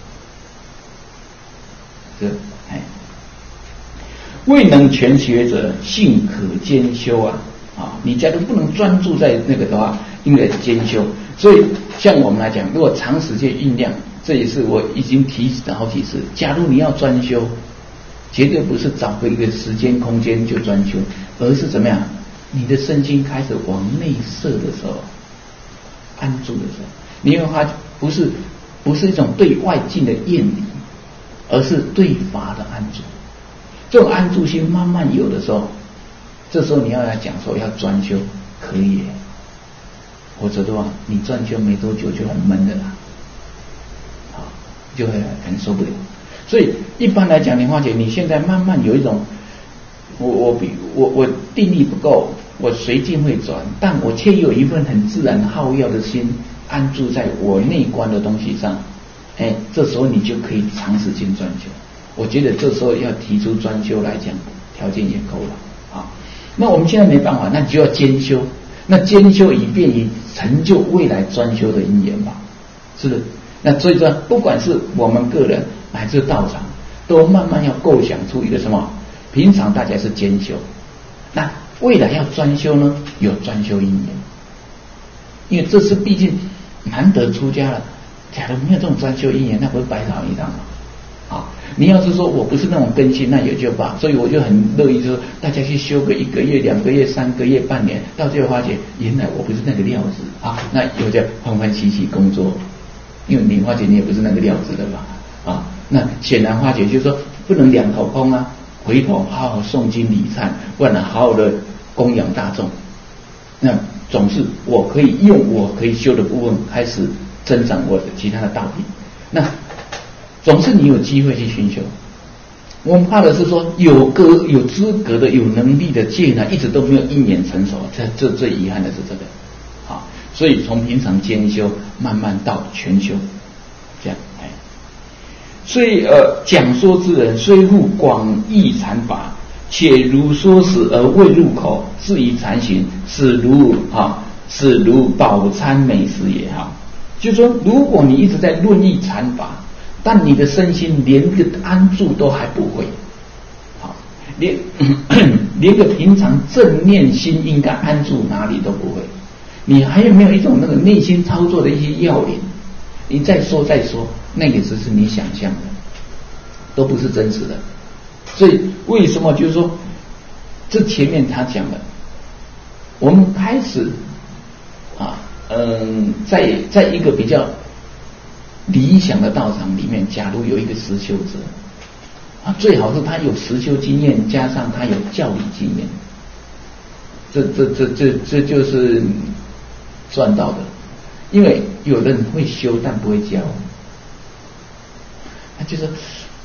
这哎。未能全学者，幸可兼修啊！啊，你假如不能专注在那个的话，应该兼修。所以，像我们来讲，如果长时间酝酿，这也是我已经提醒了好几次。假如你要专修，绝对不是找个一个时间空间就专修，而是怎么样？你的身心开始往内摄的时候，安住的时候，你会发觉不是不是一种对外境的厌离，而是对法的安住。这种安住心慢慢有的时候，这时候你要来讲说要专修，可以耶，否则的话，你专修没多久就很闷的啦，好，就会很受不了。所以一般来讲，你发觉你现在慢慢有一种，我我比我我定力不够，我随境会转，但我却有一份很自然好要的心安住在我内观的东西上，哎，这时候你就可以长时间专修。我觉得这时候要提出专修来讲，条件也够了啊。那我们现在没办法，那就要兼修。那兼修以便于成就未来专修的因缘吧，是不是？那所以说，不管是我们个人乃至道场，都慢慢要构想出一个什么？平常大家是兼修，那未来要专修呢，有专修因缘。因为这是毕竟难得出家了，假如没有这种专修因缘，那不是白跑一趟吗？啊，你要是说我不是那种根性，那也就罢。所以我就很乐意说，大家去修个一个月、两个月、三个月、半年，到最后发觉原来我不是那个料子啊，那有就欢欢喜喜工作，因为你发觉你也不是那个料子的吧？啊，那显然发觉就是说不能两头空啊，回头好好诵经礼忏，不然好好的供养大众。那总是我可以用我可以修的部分开始增长我的其他的道理。那总是你有机会去寻求。我们怕的是说有格有资格的有能力的戒呢，一直都没有因缘成熟，这这最遗憾的是这个。好，所以从平常兼修慢慢到全修，这样哎。所以呃，讲说之人虽复广义禅法，且如说时而未入口，至于禅行，是如啊，是如饱餐美食也好。就是说，如果你一直在论议禅法，但你的身心连个安住都还不会，好，连连个平常正念心应该安住哪里都不会，你还有没有一种那个内心操作的一些要领？你再说再说，那个只是你想象的，都不是真实的。所以为什么就是说，这前面他讲的，我们开始啊，嗯，在在一个比较理想的道场里面，假如有一个实修者啊，最好是他有实修经验，加上他有教理经验，这这这这这就是赚到的。因为有的人会修但不会教，他就是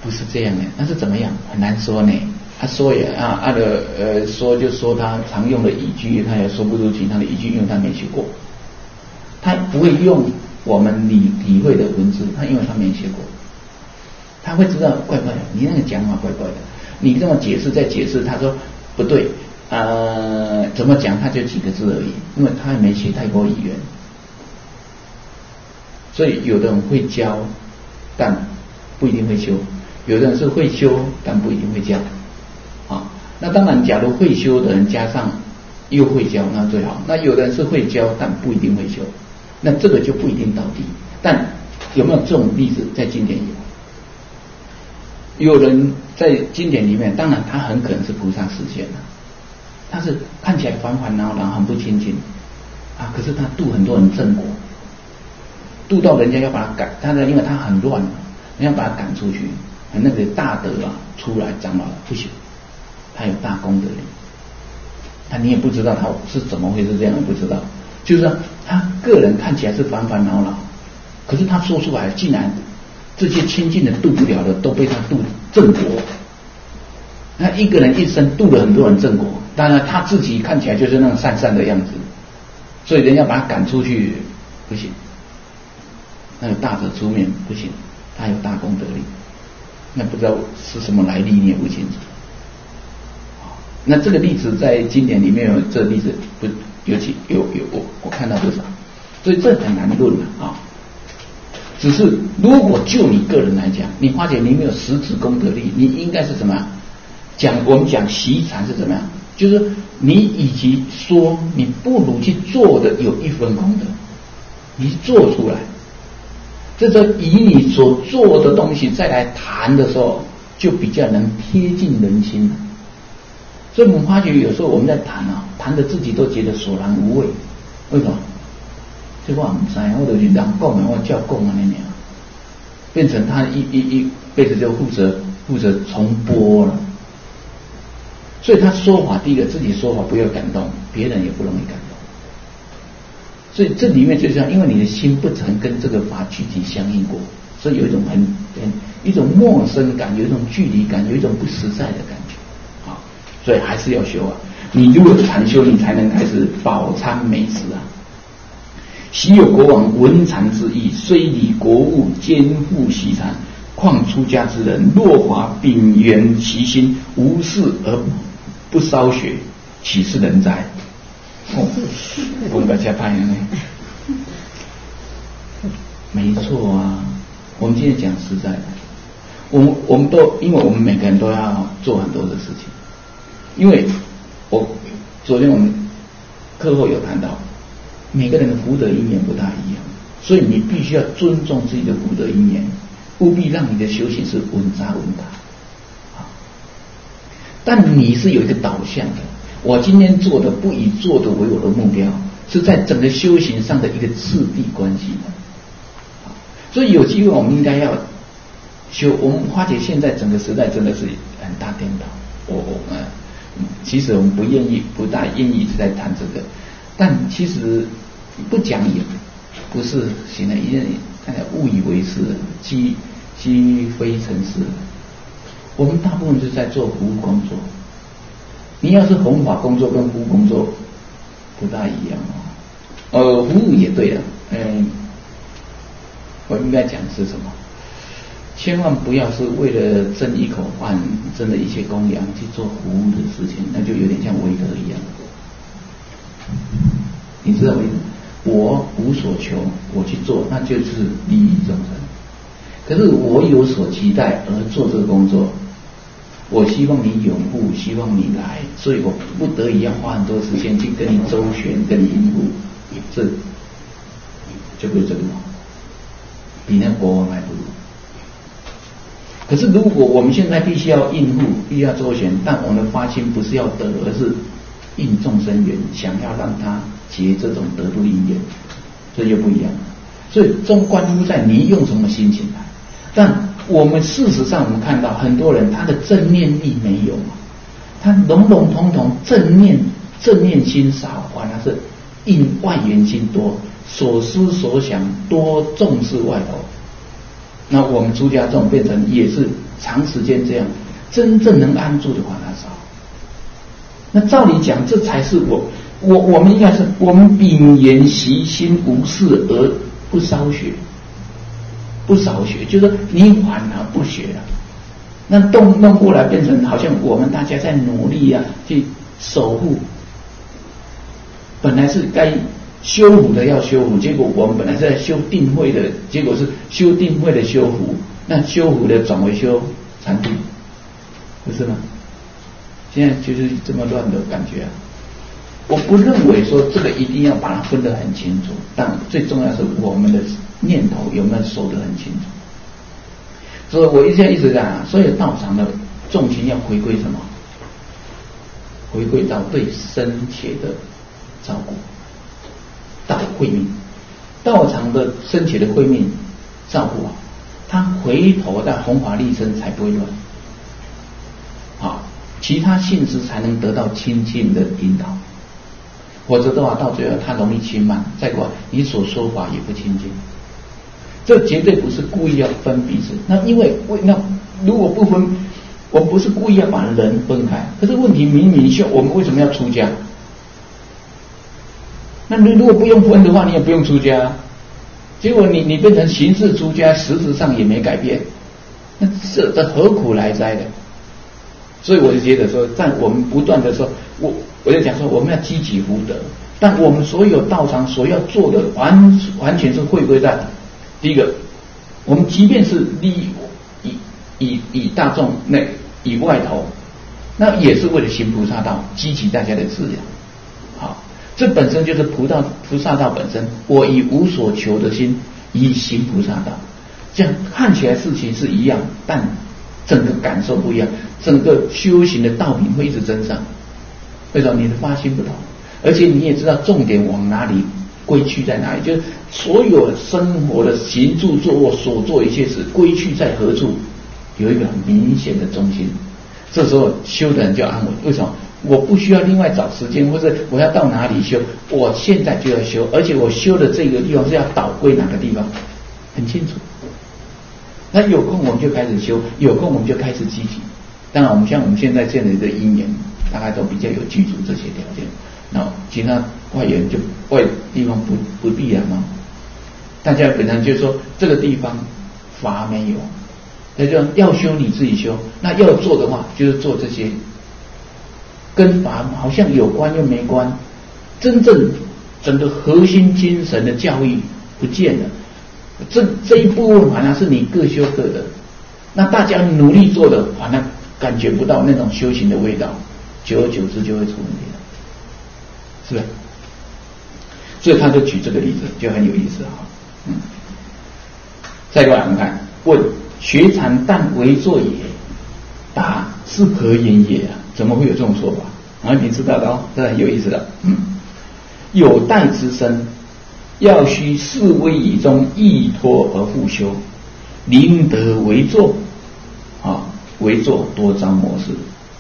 不是这样的，那是怎么样？很难说呢。他、啊、说也啊啊的呃说就说他常用的语句，他也说不出其他的语句，因为他没学过，他不会用我们理体会的文字，他因为他没学过，他会知道怪怪的，你那个讲法怪怪的，你这么解释再解释，他说不对，呃怎么讲他就几个字而已，因为他还没学太多语言，所以有的人会教，但不一定会修。有的人是会修，但不一定会教，啊，那当然，假如会修的人加上又会教，那最好。那有的人是会教，但不一定会修，那这个就不一定到底。但有没有这种例子在经典有？有人在经典里面，当然他很可能是菩萨示现了，他是看起来烦烦恼恼，很不清净啊，可是他度很多人正果，度到人家要把他赶，他呢因为他很乱，人家把他赶出去。那个大德啊出来长老不行，他有大功德力，他你也不知道他是怎么会是这样，不知道，就是说他个人看起来是烦烦恼恼，可是他说出来，竟然这些亲近的度不了的都被他度正果。那一个人一生度了很多人正果，当然他自己看起来就是那种善善的样子，所以人家把他赶出去不行，那个大德出面不行，他有大功德力。那不知道是什么来历，你也不清楚。那这个例子在经典里面有，这个例子不尤其有有我我看到多少，所以这很难论了啊。只是如果就你个人来讲，你发觉你没有实质功德力，你应该是什么？讲我们讲习禅是怎么样？就是你与其说，你不如去做的有一分功德，你做出来。这就以你所做的东西再来谈的时候，就比较能贴近人心了。所以我们发觉有时候我们在谈啊，谈的自己都觉得索然无味。为什么？这我唔知，我就去人讲的，我照讲啊那样，变成他一一一辈子就负责负责重播了。所以他说法，第一个自己说法不要感动，别人也不容易感动。所以这里面就是因为你的心不曾跟这个法具体相应过，所以有一种很很一种陌生感，有一种距离感，有一种不实在的感觉啊。所以还是要修啊。你如果禅修，你才能开始饱餐美食啊。昔有国王闻禅之意，虽理国务，兼护习禅，况出家之人，若华秉圆其心，无事而不烧学，岂是人哉？哦，我们把家拍呢？没错啊，我们今天讲实在的，我们我们都因为我们每个人都要做很多的事情，因为我昨天我们课后有谈到，每个人的福德因缘不大一样，所以你必须要尊重自己的福德因缘，务必让你的修行是稳扎稳打。但你是有一个导向的。我今天做的不以做的为我的目标，是在整个修行上的一个次第关系的。所以有机会我们应该要修。我们发觉现在整个时代真的是很大颠倒。我我呃，其实我们不愿意，不大愿意一直在谈这个，但其实不讲也不是行的，因为大家误以为是，既既非成是。我们大部分是在做服务工作。你要是弘法工作跟服务工作不大一样哦，呃，服务也对了，嗯，我应该讲是什么？千万不要是为了挣一口饭、挣了一些供养去做服务的事情，那就有点像维德一样。你知道为什么？我无所求，我去做，那就是利益众生。可是我有所期待而做这个工作。我希望你拥护，希望你来，所以我不得已要花很多时间去跟你周旋，跟你应付，这就不是这个嘛，比那国王还不如。可是如果我们现在必须要应付，必须要周旋，但我们的发心不是要得，而是应众生缘，想要让他结这种得度因缘，这就不一样了。所以中关乎在你用什么心情来，但我们事实上我们看到很多人他的正念力没有，他笼笼统统正念正念心少，反而是应外缘心多，所思所想多重视外头， 那我们出家众变成也是长时间这样，真正能安住的话那少。那照理讲，这才是我我我们应该是我们秉言习心无事而不稍学，不少学，就是说你反而不学了。那动弄过来变成好像我们大家在努力啊，去守护。本来是该修福的要修福，结果我们本来是在修定慧的，结果是修定慧的修福，那修福的转为修禅定，不是吗？现在就是这么乱的感觉啊！我不认为说这个一定要把它分得很清楚，但最重要是我们的念头有没有守得很清楚。所以我一直一直讲，所有道场的重心要回归什么？回归到对生前的照顾，到慧命，道场的生前的慧命照顾啊，他回头到弘法利生才不会乱，好，其他性质才能得到清净的引导，否则的话到最后他容易轻慢，再过你所说法也不清净。这绝对不是故意要分彼此，那因为那如果不分，我不是故意要把人分开，可是问题明明就我们为什么要出家？那你如果不用分的话，你也不用出家，结果你你变成形式出家，实质上也没改变，那这这何苦来哉的？所以我就觉得说，在我们不断的说，我我就讲说，我们要积极福德，但我们所有道场所要做的完完全是回归在。第一个，我们即便是利益以以以大众内以外头，那也是为了行菩萨道，激起大家的资粮。好，这本身就是菩萨菩萨道本身。我以无所求的心，以行菩萨道，这样看起来事情是一样，但整个感受不一样，整个修行的道品会一直增上。为什么？你的发心不同，而且你也知道重点往哪里。归去在哪里？就是所有生活的行住坐卧所做一切事，归去在何处？有一个很明显的中心。这时候修的人就安稳。为什么？我不需要另外找时间，或者我要到哪里修，我现在就要修，而且我修的这个地方是要导归哪个地方，很清楚。那有空我们就开始修，有空我们就开始积极。当然，我们像我们现在这样的因缘，大概都比较有具足这些条件。那其他外缘就外地方不不必然哦。大家本来就说这个地方法没有，那就要修你自己修，那要做的话就是做这些跟法好像有关又没关，真正整个核心精神的教育不见了。这这一部分反而是你各修各的，那大家努力做的，反而感觉不到那种修行的味道，久而久之就会出问题了。是吧？所以他就举这个例子，就很有意思哈。嗯，再过来我们看，问学禅但为作也，答是何言也啊？怎么会有这种说法？啊，你知道的哦，这很有意思的。嗯，有待之身，要须示威仪中依托而复修，临得为作啊，为作多张模式。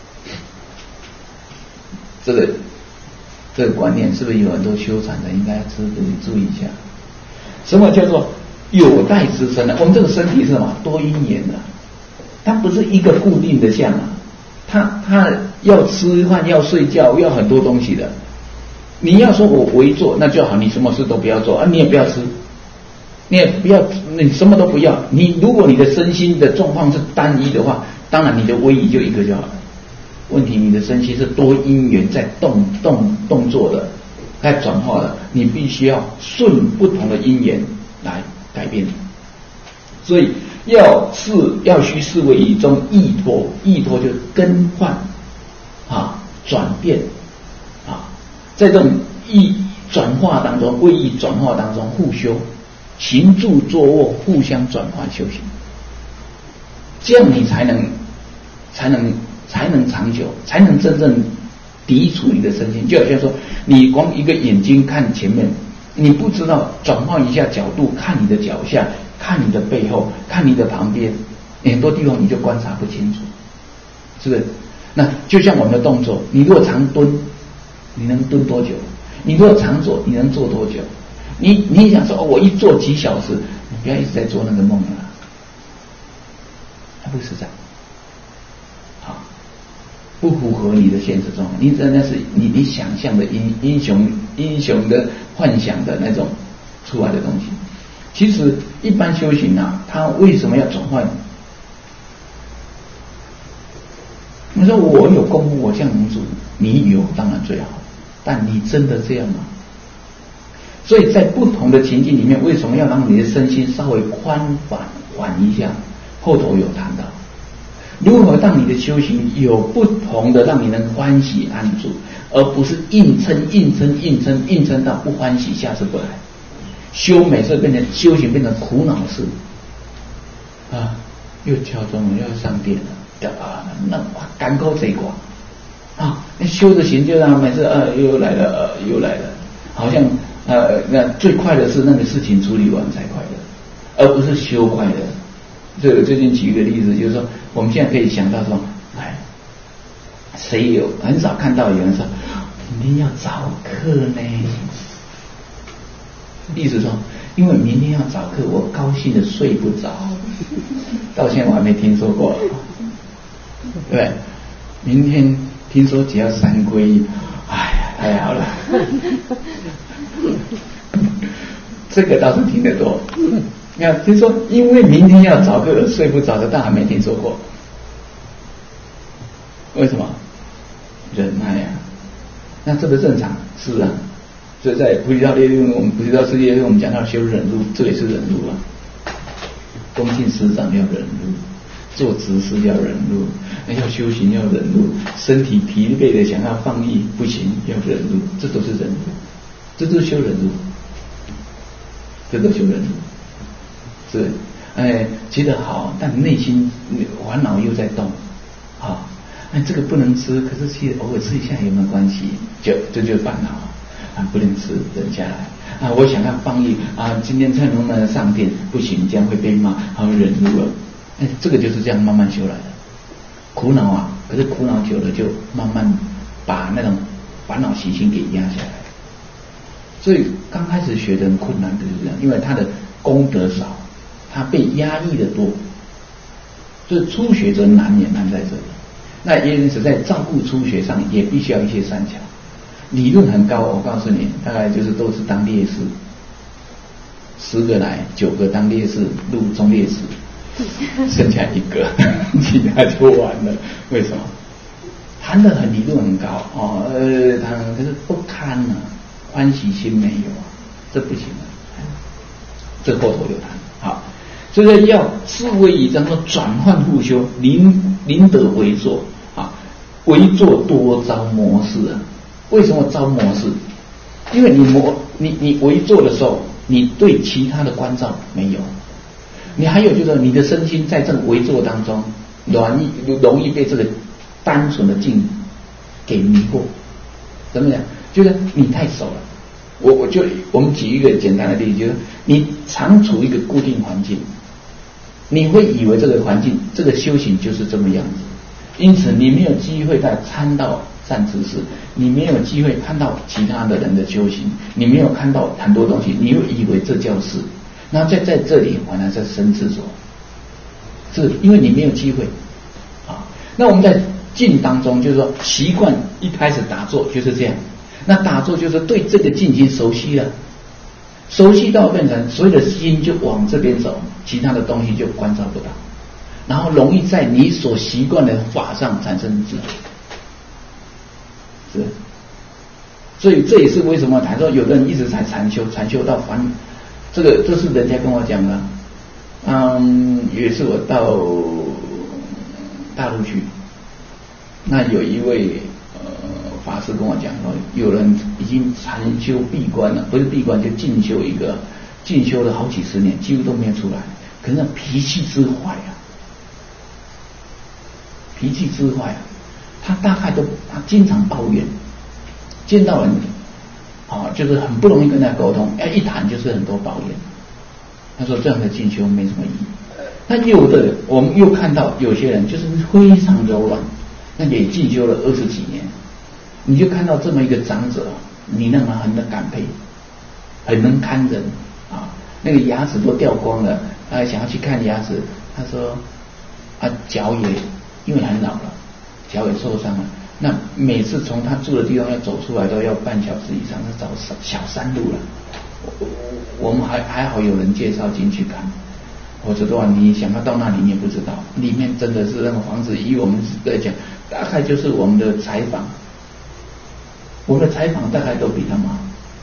这个。这个观念是不是有很多修禅的应该注注意一下？什么叫做有待之身呢？我们这个身体是什么？多因缘的，它不是一个固定的相啊，它它要吃饭、要睡觉、要很多东西的。你要说我为坐，那就好，你什么事都不要做啊，你也不要吃，你也不要，你什么都不要。你如果你的身心的状况是单一的话，当然你的威仪就一个就好了。问题，你的身心是多因缘在动动动作的，在转化的，你必须要顺不同的因缘来改变。所以要是要须视为以中依托，依托就更换啊，转变啊，在这种意转化当中，位意转化当中互修，行住坐卧互相转换修行，这样你才能才能。才能长久，才能真正涤除你的身心。就好像说，你光一个眼睛看前面，你不知道转换一下角度，看你的脚下，看你的背后，看你的旁边，很多地方你就观察不清楚，是不是？那就像我们的动作，你如果常蹲，你能蹲多久？你如果常坐，你能坐多久？你你想说，哦，我一坐几小时，你不要一直在做那个梦了。 它不实在，好，不符合你的现实状况。你真的是你你想象的英英雄英雄的幻想的那种出来的东西。其实一般修行啊，它为什么要转换？你说我有功夫，我这样能做，你有当然最好，但你真的这样吗？所以在不同的情境里面，为什么要让你的身心稍微宽缓缓一下？后头有谈到，如何让你的修行有不同的，让你能欢喜安住，而不是硬撑硬撑硬撑硬撑到不欢喜，下次不来。修每次变成修行变成苦恼事啊，又敲钟了，又要上殿了，啊，那赶口这一挂啊，那修的行就让每次呃又来了呃又来了，好像呃那最快的是那个事情处理完才快乐，而不是修快乐。这个最近举一个例子，就是说我们现在可以想到说，哎，谁有很少看到有人说明天要早课呢？意思说，因为明天要早课，我高兴的睡不着。到现在我还没听说过，对不对？明天听说只要三皈依，哎呀，太好了。这个倒是听得多。你看，听说因为明天要早课而睡不着的，但还没听说过。为什么？忍耐呀。那这个正常，是啊。所以在菩提道列论，我们菩提道世界，我们讲到修忍辱，这也是忍辱啊。恭敬师长要忍辱，做执事要忍辱，要修行要忍辱，身体疲惫的想要放逸不行要忍辱，这都是忍辱，这都是修忍辱，这都修忍辱，是哎觉得好，但内心烦恼又在动，啊，哎这个不能吃，可是其实偶尔吃一下有没有关系？就这就烦恼。啊，不能吃，忍下来啊！我想要放逸啊，今天才能不能上殿？不行，这样会被骂，然后忍住了。哎，这个就是这样慢慢修来的。苦恼啊，可是苦恼久了就慢慢把那种烦恼习性给压下来。所以刚开始学的很困难的就是这样，因为他的功德少，他被压抑的多。所以初学者难也难在这里。那也因此在照顾初学上也必须要一些善巧。理论很高，我告诉你，大概就是都是当烈士，十个来九个当烈士，入中烈士，剩下一个，其他就完了。为什么？谈得很理论很高哦，呃，谈可是不堪啊，欢喜心没有啊，这不行啊。这后头有谈好，所以要自为以这样说转换互修，临临得为坐啊，为坐多招模式啊。为什么招模式？因为你模你你围坐的时候，你对其他的关照没有，你还有就是你的身心在这个围坐当中，容易容易被这个单纯的境给迷惑。怎么讲？就是你太熟了。我我就我们举一个简单的例子，就是你常处一个固定环境，你会以为这个环境这个修行就是这么样子，因此你没有机会再参到善知识，你没有机会看到其他的人的修行，你没有看到很多东西，你又以为这叫事，然后在在这里反而在生执着，是因为你没有机会啊。那我们在静当中，就是说习惯一开始打坐就是这样，那打坐就是对这个境界熟悉了，熟悉到变成所有的心就往这边走，其他的东西就关照不到，然后容易在你所习惯的法上产生执着。是，所以这也是为什么他说有的人一直在禅修，禅修到烦，这个这是人家跟我讲的。嗯，有一次我到大陆去，那有一位呃法师跟我讲说，有人已经禅修闭关了，不是闭关就进修一个，进修了好几十年，几乎都没有出来，可是那脾气之坏啊，脾气之坏啊。他大概都，他经常抱怨，见到人，啊，就是很不容易跟他沟通，要一谈就是很多抱怨。他说这样的进修没什么意义。那有的我们又看到有些人就是非常柔软，那也进修了二十几年，你就看到这么一个长者，你让他很能感佩，很能看人啊，那个牙齿都掉光了，他想要去看牙齿，他说。 啊，脚也因为很老了，脚也受伤了。那每次从他住的地方要走出来都要半小时以上，要走小山路了。我, 我们还还好有人介绍进去看，或者的话你想要到那里你也不知道，里面真的是那个房子，以我们来讲，大概就是我们的采访，我们的采访大概都比他们好。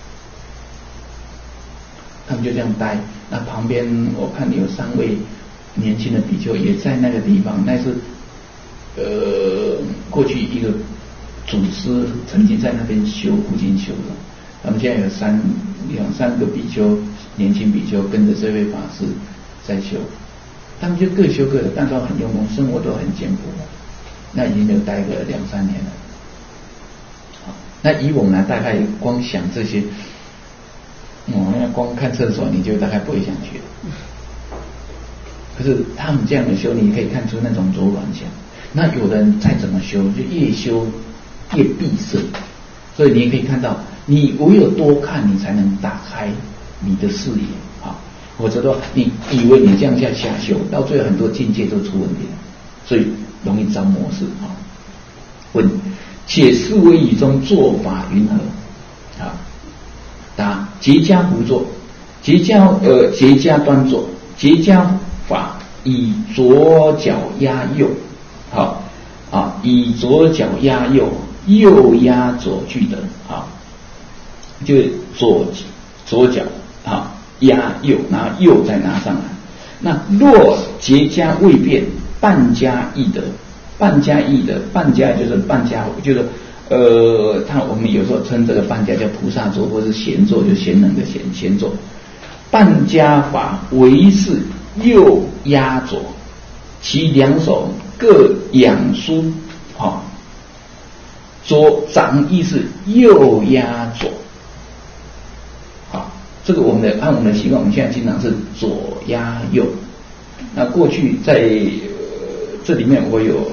他们就这样待，那旁边我看有三位年轻的比丘也在那个地方，那是呃过去一个祖师曾经在那边修附近修的。他们现在有三两三个比丘，年轻比丘跟着这位法师在修，他们就各修各的，但都很用功，生活都很艰苦。那已经有待个两三年了。好，那以我们来大概光想这些。哦，那光看厕所你就大概不会想去了。可是他们这样的修，你可以看出那种柔软性。那有的人再怎么修，就越修越闭塞。所以你也可以看到，你唯有多看，你才能打开你的视野啊。否则的话，你以为你这样下下修，到最后很多境界都出问题了，所以容易着魔事啊。问：且四威仪中做法云何？啊？答：结跏趺坐，结跏呃结跏端坐，结跏法以左脚压右，好啊，以左脚压右，右压左俱得，好，就左左脚啊压右，然后右再拿上来。那若结跏未变，半跏亦得，半跏亦得，半跏就是半跏，就是。呃，他我们有时候称这个半跏叫菩萨坐，或是闲坐，就贤能的闲闲坐。半跏法唯是右压左，其两手各仰舒，好、哦，左掌亦是右压左。好，这个我们的按我们的习惯，我们现在经常是左压右。那过去在、呃、这里面我有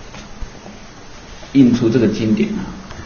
印出这个经典啊。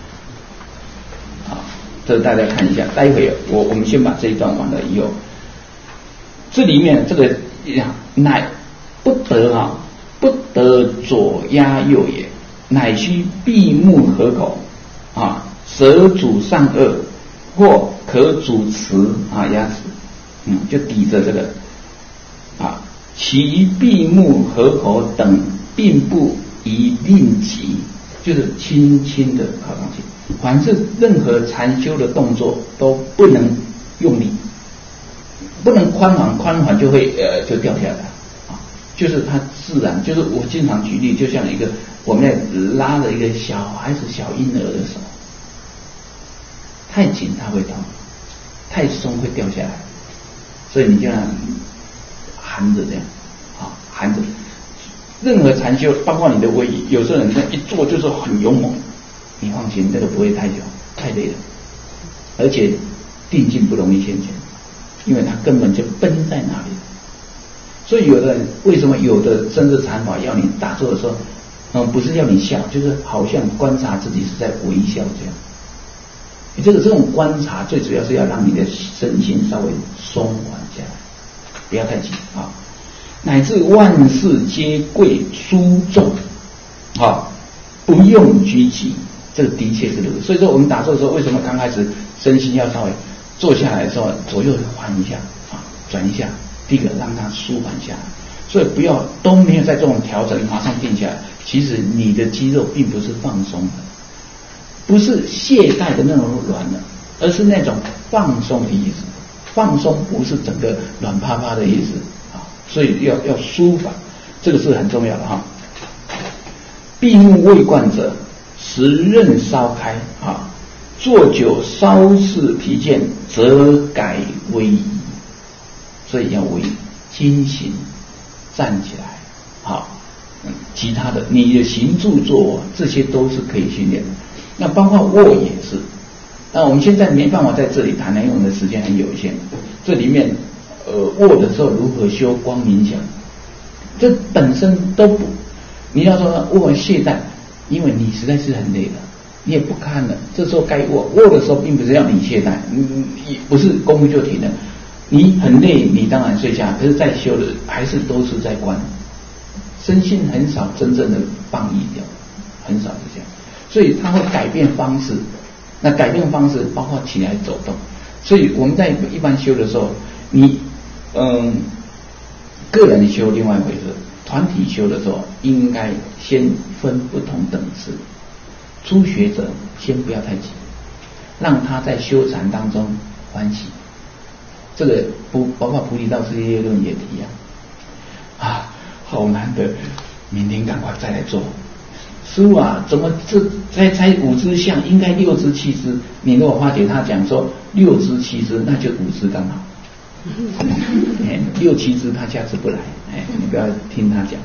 这大家看一下，待会我我们先把这一段完了以后，这里面这个乃不得啊，不得左压右也，乃须闭目合口啊，舌主上颚，或可主持啊牙齿，嗯，就抵着这个啊，其闭目合口等并不宜令急，就是轻轻的靠上去。凡是任何禅修的动作都不能用力，不能宽缓，宽缓就会呃就掉下来啊，就是它自然，就是我经常举例，就像一个我们在拉着一个小孩子小婴儿的手，太紧它会倒，太松会掉下来，所以你就要含着这样啊，含着。任何禅修，包括你的威仪，有时候人一做就是很勇猛。你放心，这个不会太久，太累了，而且定境不容易现前，因为它根本就奔在那里。所以有的人为什么有的甚至禅法要你打坐的时候，嗯，不是要你笑，就是好像观察自己是在微笑这样。你这个这种观察，最主要是要让你的身心稍微松缓下来，不要太紧啊。乃至万事皆贵殊重，啊，不用拘急。这个的确是如此，所以说我们打坐的时候，为什么刚开始身心要稍微坐下来的时候，左右换一下啊，转一下，第一个让它舒缓下来，所以不要都没有在这种调整，马上定下来。其实你的肌肉并不是放松的，不是懈怠的那种软的，而是那种放松的意思。放松不是整个软趴趴的意思啊，所以要要舒缓，这个是很重要的哈。闭目未观者，时任稍开啊，坐久稍事疲倦，则改威仪。所以要威精行站起来，好，嗯，其他的你的行住坐卧这些都是可以训练的。那包括卧也是。那我们现在没办法在这里谈，因为我们的时间很有限。这里面，呃，卧的时候如何修光冥想，这本身都不，你要说卧懈怠，因为你实在是很累了，你也不堪了，这时候该卧。卧的时候并不是要你懈怠，你不是功夫就停了，你很累，你当然睡下，可是再修的还是都是在观，是身心很少真正的放逸掉，很少是这样，所以他会改变方式。那改变方式包括起来走动，所以我们在一般修的时候，你嗯个人修另外一回事，团体修的时候应该先分不同等次。初学者先不要太急，让他在修禅当中欢喜。这个不包括菩提道次第论也一样啊，好难得，明天赶快再来做。师父啊，怎么这才才五支相，应该六支七支？你如果发觉他讲说六支七支，那就五支刚好。哎，六七支他下次不来，哎，你不要听他讲。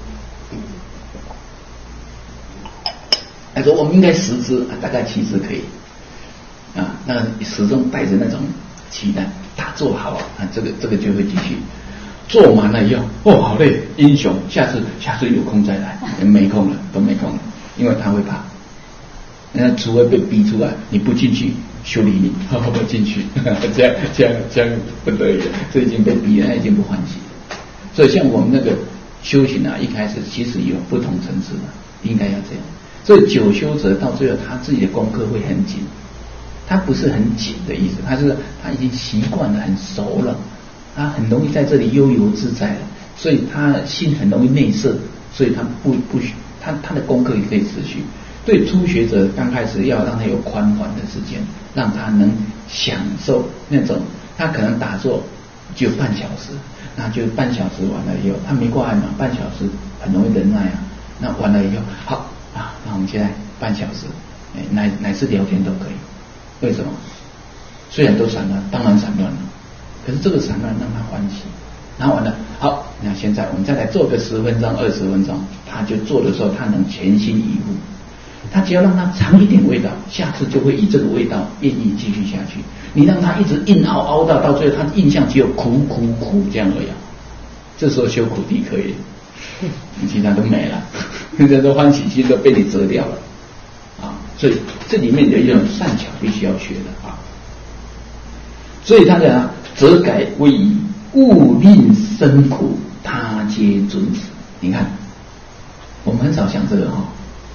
他说我们应该十支，啊、大概七支可以。啊，那始终带着那种期待，打坐好啊，啊这个这个就会继续。做完了以后，哦，好累，英雄，下次下次有空再来，没空了，都没空了，因为他会怕。那除非被逼出来，你不进去，修理你，我不进去，这样这样这样不得已，这已经被逼了，已经不欢喜。所以像我们那个修行啊，一开始其实有不同层次的，应该要这样。所以久修者到最后，他自己的功课会很紧，他不是很紧的意思，他是他已经习惯了，很熟了。他很容易在这里悠游自在了，所以他心很容易内摄，所以他不不他他的功课也可以持续。对初学者刚开始要让他有宽缓的时间，让他能享受那种，他可能打坐只有半小时，那就半小时完了以后，他没挂碍嘛，半小时很容易忍耐啊。那完了以后，好啊，那我们现在半小时，哎，哪哪次聊天都可以。为什么？虽然都散乱，当然散乱了。可是这个散乱让他欢喜，然后完了，好，那现在我们再来做个十分钟、二十分钟，他就做的时候，他能全心以赴。他只要让他尝一点味道，下次就会以这个味道愿意继续下去。你让他一直硬熬熬到到最后，他的印象只有苦苦苦这样而已。这时候修苦地可以，其他都没了，现在都欢喜心都被你折掉了啊！所以这里面有一种善巧必须要学的啊。所以他讲则改为宜，勿令生苦，他皆遵此。你看，我们很少想这个哈、哦。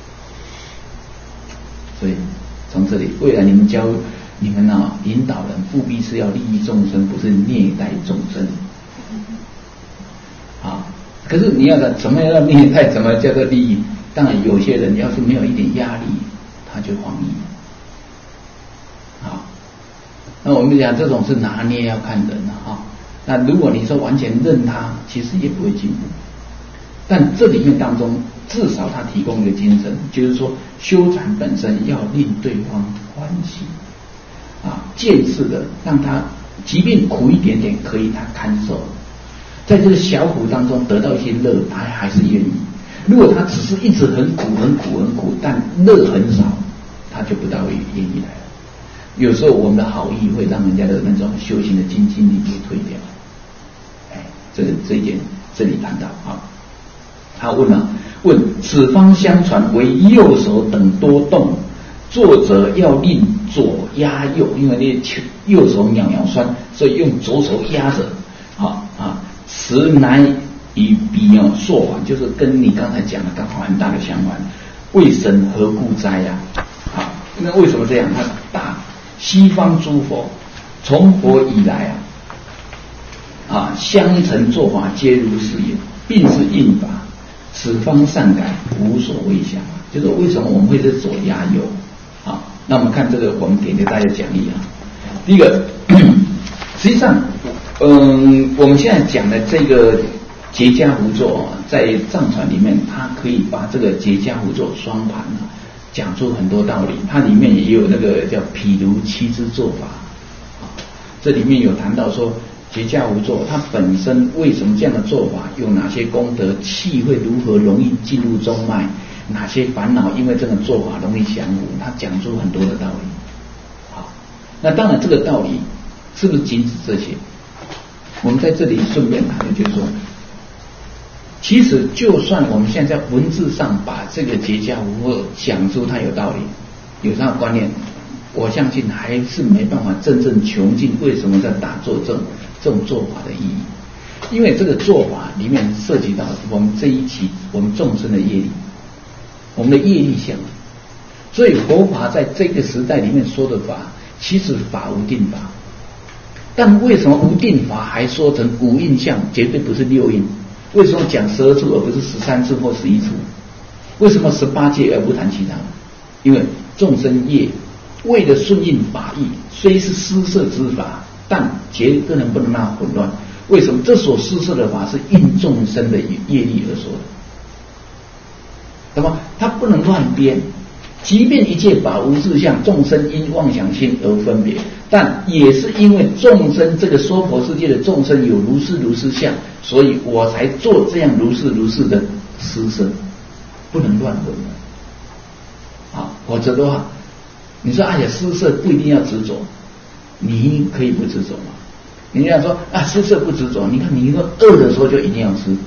所以从这里，未来你们教你们啊，引导人务必是要利益众生，不是虐待众生。啊，可是你要的怎么样虐待，怎么叫做利益？当然，有些人要是没有一点压力，他就黄意。啊。那我们讲这种是拿捏要看人了哈。那如果你说完全任他，其实也不会进步。但这里面当中，至少他提供一个精神，就是说修禅本身要令对方欢喜啊，见识的让他，即便苦一点点，可以他堪受，在这个小苦当中得到一些乐，他还是愿意。如果他只是一直很苦很苦很苦，但乐很少，他就不大会愿意来了。有时候我们的好意会让人家的那种修行的精进力给退掉。哎，这个这一点这里谈到啊。他问了、啊，问此方相传为右手等多动，作者要令左压右，因为那右手秒秒酸，所以用左手压着，啊啊，此乃与彼哦硕反，就是跟你刚才讲的刚好很大的相反。为神何故哉呀、啊？好，那为什么这样？他答：西方诸佛从佛以来啊，啊相承做法皆如是也，并是应法。此方善改，无所谓想，就是为什么我们会是左压右？好，那我们看这个，我们给给大家讲义啊。第一个，实际上，嗯，我们现在讲的这个结跏趺坐，在藏传里面，它可以把这个结跏趺坐双盘啊，讲出很多道理。它里面也有那个叫譬如七支做法，啊，这里面有谈到说。结跏趺坐，它本身为什么这样的做法？有哪些功德？气会如何容易进入中脉？哪些烦恼因为这个做法容易降伏？他讲出很多的道理。好，那当然这个道理是不是仅止这些？我们在这里顺便谈的就是说，其实就算我们现在文字上把这个结跏趺坐讲出它有道理，有这样的观念，我相信还是没办法真正穷尽为什么在打坐这种这种做法的意义。 因为这个做法里面涉及到我们这一期我们众生的业力，我们的业力相，所以佛法在这个时代里面说的法，其实法无定法，但为什么无定法还说成五印相，绝对不是六印？为什么讲十二处而不是十三处或十一处？为什么十八界而不谈其他的？因为众生业为了顺应法义，虽是施设之法，但绝对不能让它混乱。为什么？这所施设的法是应众生的业力而说的，那么它不能乱编。即便一切法无自相，众生因妄想心而分别，但也是因为众生这个娑婆世界的众生有如是如是相，所以我才做这样如是如是的施设，不能乱混的。啊，否则的话，你说哎呀，施设不一定要执着，你可以不执着吗？人家说啊，施设不执着，你看你说饿的时候就一定要吃，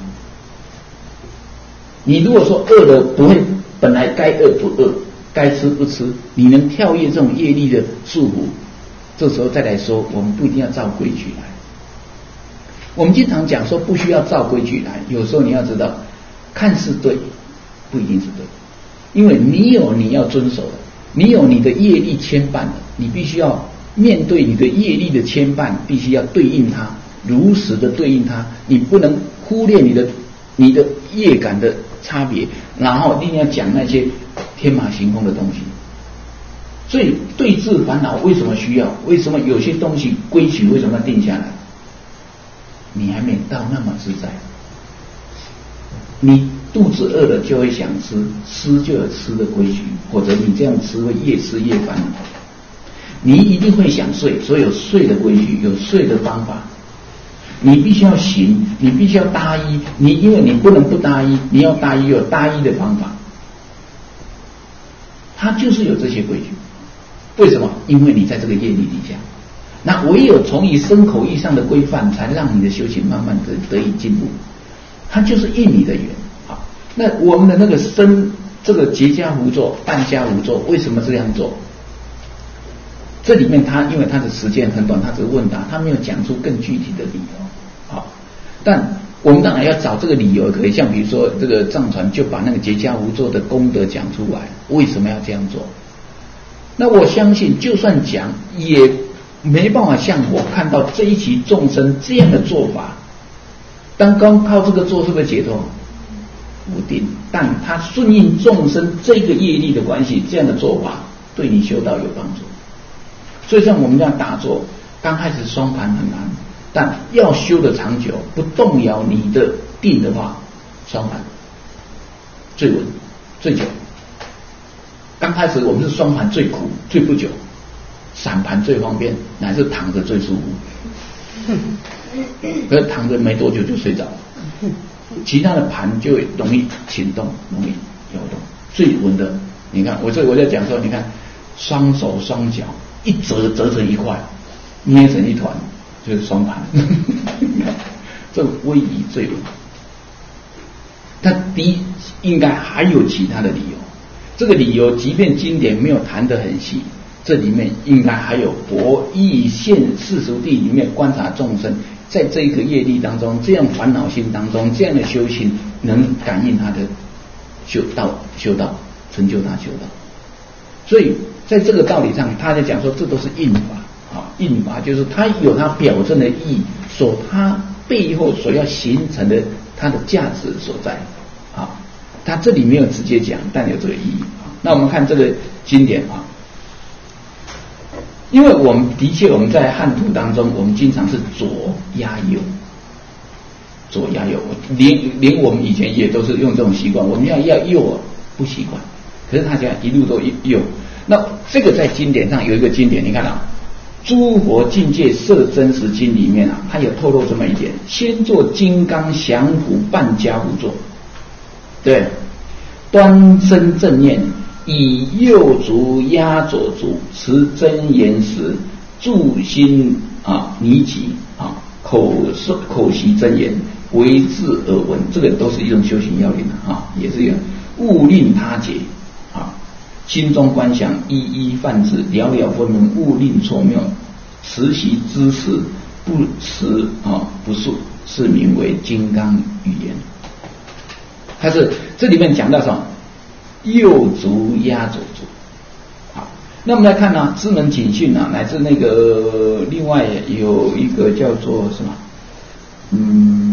你如果说饿的不会，本来该饿不饿，该吃不吃，你能跳跃这种业力的束缚，这时候再来说，我们不一定要照规矩来。我们经常讲说不需要照规矩来，有时候你要知道，看似对，不一定是对，因为你有你要遵守的，你有你的业力牵绊的，你必须要面对你的业力的牵绊，必须要对应它，如实的对应它，你不能忽略你的你的业感的差别，然后一定要讲那些天马行空的东西。所以对治烦恼为什么需要？为什么有些东西规矩为什么要定下来？你还没到那么自在，你肚子饿了就会想吃，吃就有吃的规矩，或者你这样吃会越吃越烦恼。你一定会想睡，所以有睡的规矩，有睡的方法。你必须要行，你必须要搭衣，你因为你不能不搭衣，你要搭衣有搭衣的方法。它就是有这些规矩。为什么？因为你在这个业力底下，那唯有从以身口意上的规范，才让你的修行慢慢的得以进步。它就是应你的缘。好，那我们的那个身，这个结跏趺坐、半跏趺坐，为什么这样做？这里面他因为他的时间很短，他只是问答，他没有讲出更具体的理由。好，但我们当然要找这个理由，可以像比如说这个藏传就把那个结跏趺坐的功德讲出来，为什么要这样做？那我相信就算讲也没办法像我看到这一期众生这样的做法，单光靠这个做是不是解脱？不定，但他顺应众生这个业力的关系，这样的做法对你修道有帮助。所以像我们这样打坐，刚开始双盘很难，但要修的长久，不动摇你的定的话，双盘最稳最久。刚开始我们是双盘最苦最不久，散盘最方便，乃至躺着最舒服。可是躺着没多久就睡着了，其他的盘就容易行动，容易摇动。最稳的，你看我这我在讲说，你看双手双脚一折折成一块，捏成一团，就是双盘。这个威仪最稳。但第一应该还有其他的理由，这个理由即便经典没有谈得很细，这里面应该还有佛义现世俗地里面观察众生在这个业力当中，这样烦恼心当中，这样的修行能感应他的修道修道成就他修道。所以在这个道理上，他在讲说这都是应法啊，应法就是它有它表证的意义，所它背后所要形成的它的价值所在啊。他这里没有直接讲，但有这个意义啊。那我们看这个经典啊，因为我们的确我们在汉图当中，我们经常是左压右，左压右，连连我们以前也都是用这种习惯，我们要要右不习惯，可是他讲一路都右。那这个在经典上有一个经典，你看啊，诸佛境界摄真实经里面啊，它有透露这么一点：先做金刚降伏半跏趺坐，对，端身正念，以右足压左足，持真言时，助心啊尼集啊，口口习真言，为智耳闻，这个都是一种修行要领啊，也是一个勿令他解啊。心中观想，一一泛指，了了分明，勿令错谬。持习知识， 不实啊不数，是名为金刚语言。它是这里面讲到什么？右足压左足。好，那我们来看呢、啊，知门警训啊，乃至那个另外有一个叫做什么？嗯，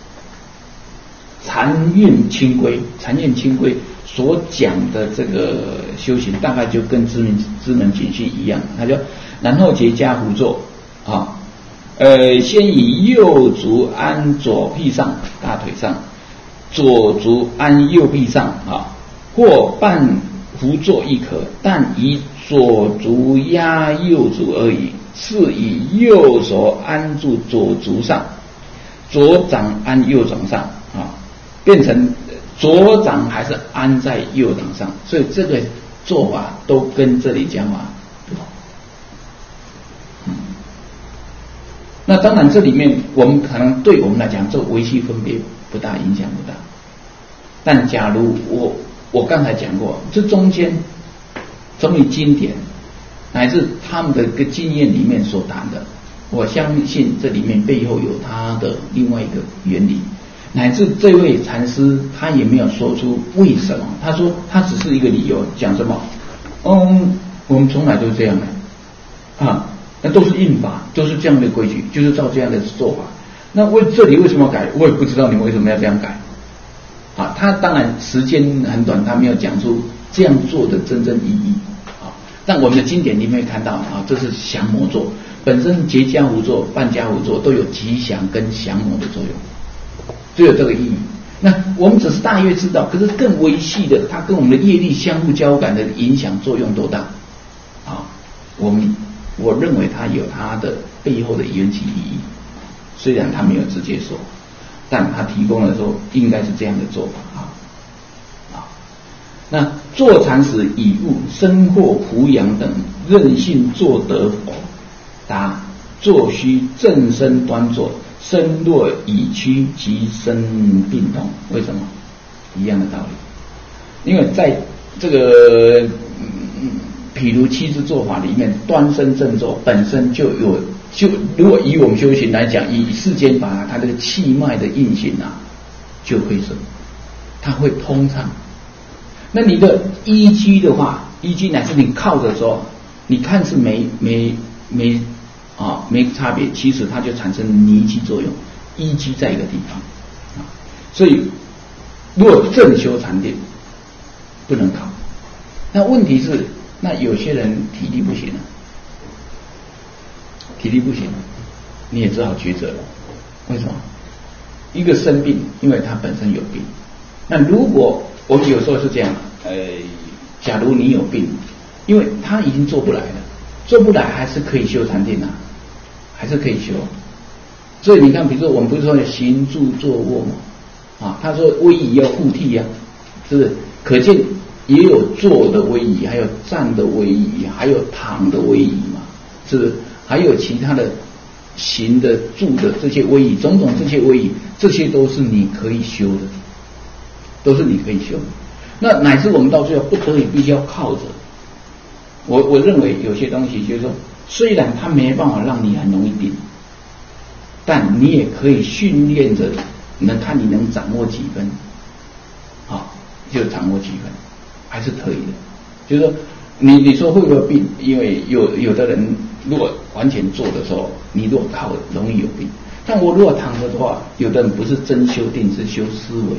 禅院清规，禅院清规所讲的这个修行，大概就跟知门知门警训一样。他就然后结跏趺坐啊，呃，先以右足安左臂上，大腿上，左足安右臂上啊，或半趺坐亦可，但以左足压右足而已。是以右手安住左足上，左掌安右掌上啊，变成左掌还是安在右掌上，所以这个做法都跟这里讲法不同。嗯，那当然这里面我们可能对我们来讲做维系分别不大，影响不大。但假如我我刚才讲过，这中间从你经典乃至他们的一个经验里面所谈的，我相信这里面背后有他的另外一个原理，乃至这位禅师他也没有说出为什么，他说他只是一个理由，讲什么？嗯，我们从来都是这样的啊，那都是印法，都是这样的规矩，就是照这样的做法。那为这里为什么改？我也不知道你们为什么要这样改啊。他当然时间很短，他没有讲出这样做的真正意义啊。但我们的经典里面看到啊，这是降魔咒，本身结跏趺坐、半跏趺坐都有吉祥跟降魔的作用，就有这个意义。那我们只是大约知道，可是更微细的，它跟我们的业力相互交感的影响作用多大啊？我们我认为它有它的背后的缘起意义，虽然他没有直接说，但他提供了说应该是这样的做法啊。啊，那坐禅时以物身或俯仰等任性坐得否？答：坐须正身端坐，身若已屈，即身病痛。为什么？一样的道理。因为在这个嗯，譬如七支坐法里面，端身正坐本身就有，就如果以我们修行来讲，以世间法，它这个气脉的运行啊，就会是它会通畅。那你的依居的话，依居乃是你靠着的时候，你看是没没没啊没差别，其实它就产生泥基作用，依居在一个地方啊。所以如果正修禅定，不能靠。那问题是，那有些人体力不行了，体力不行，你也只好抉择了。为什么？一个生病，因为他本身有病。那如果我们有时候是这样，呃，假如你有病，因为他已经做不来了，做不来还是可以修禅定啊，还是可以修。所以你看，比如说我们不是说行住坐卧嘛，啊，他说威仪要护体啊，是不是？可见也有坐的威仪，还有站的威仪，还有躺的威仪嘛，是不是？还有其他的行的、住的这些威仪，种种这些威仪，这些都是你可以修的，都是你可以修的。那乃至我们到最后不得已必须要靠着。我我认为有些东西就是说，虽然它没办法让你很容易定，但你也可以训练着，能看你能掌握几分，啊，就掌握几分，还是可以的。就是说，你你说会不会有病？因为有有的人如果完全坐的时候，你如果靠容易有病。但我如果躺着的话，有的人不是真修定，是修思维，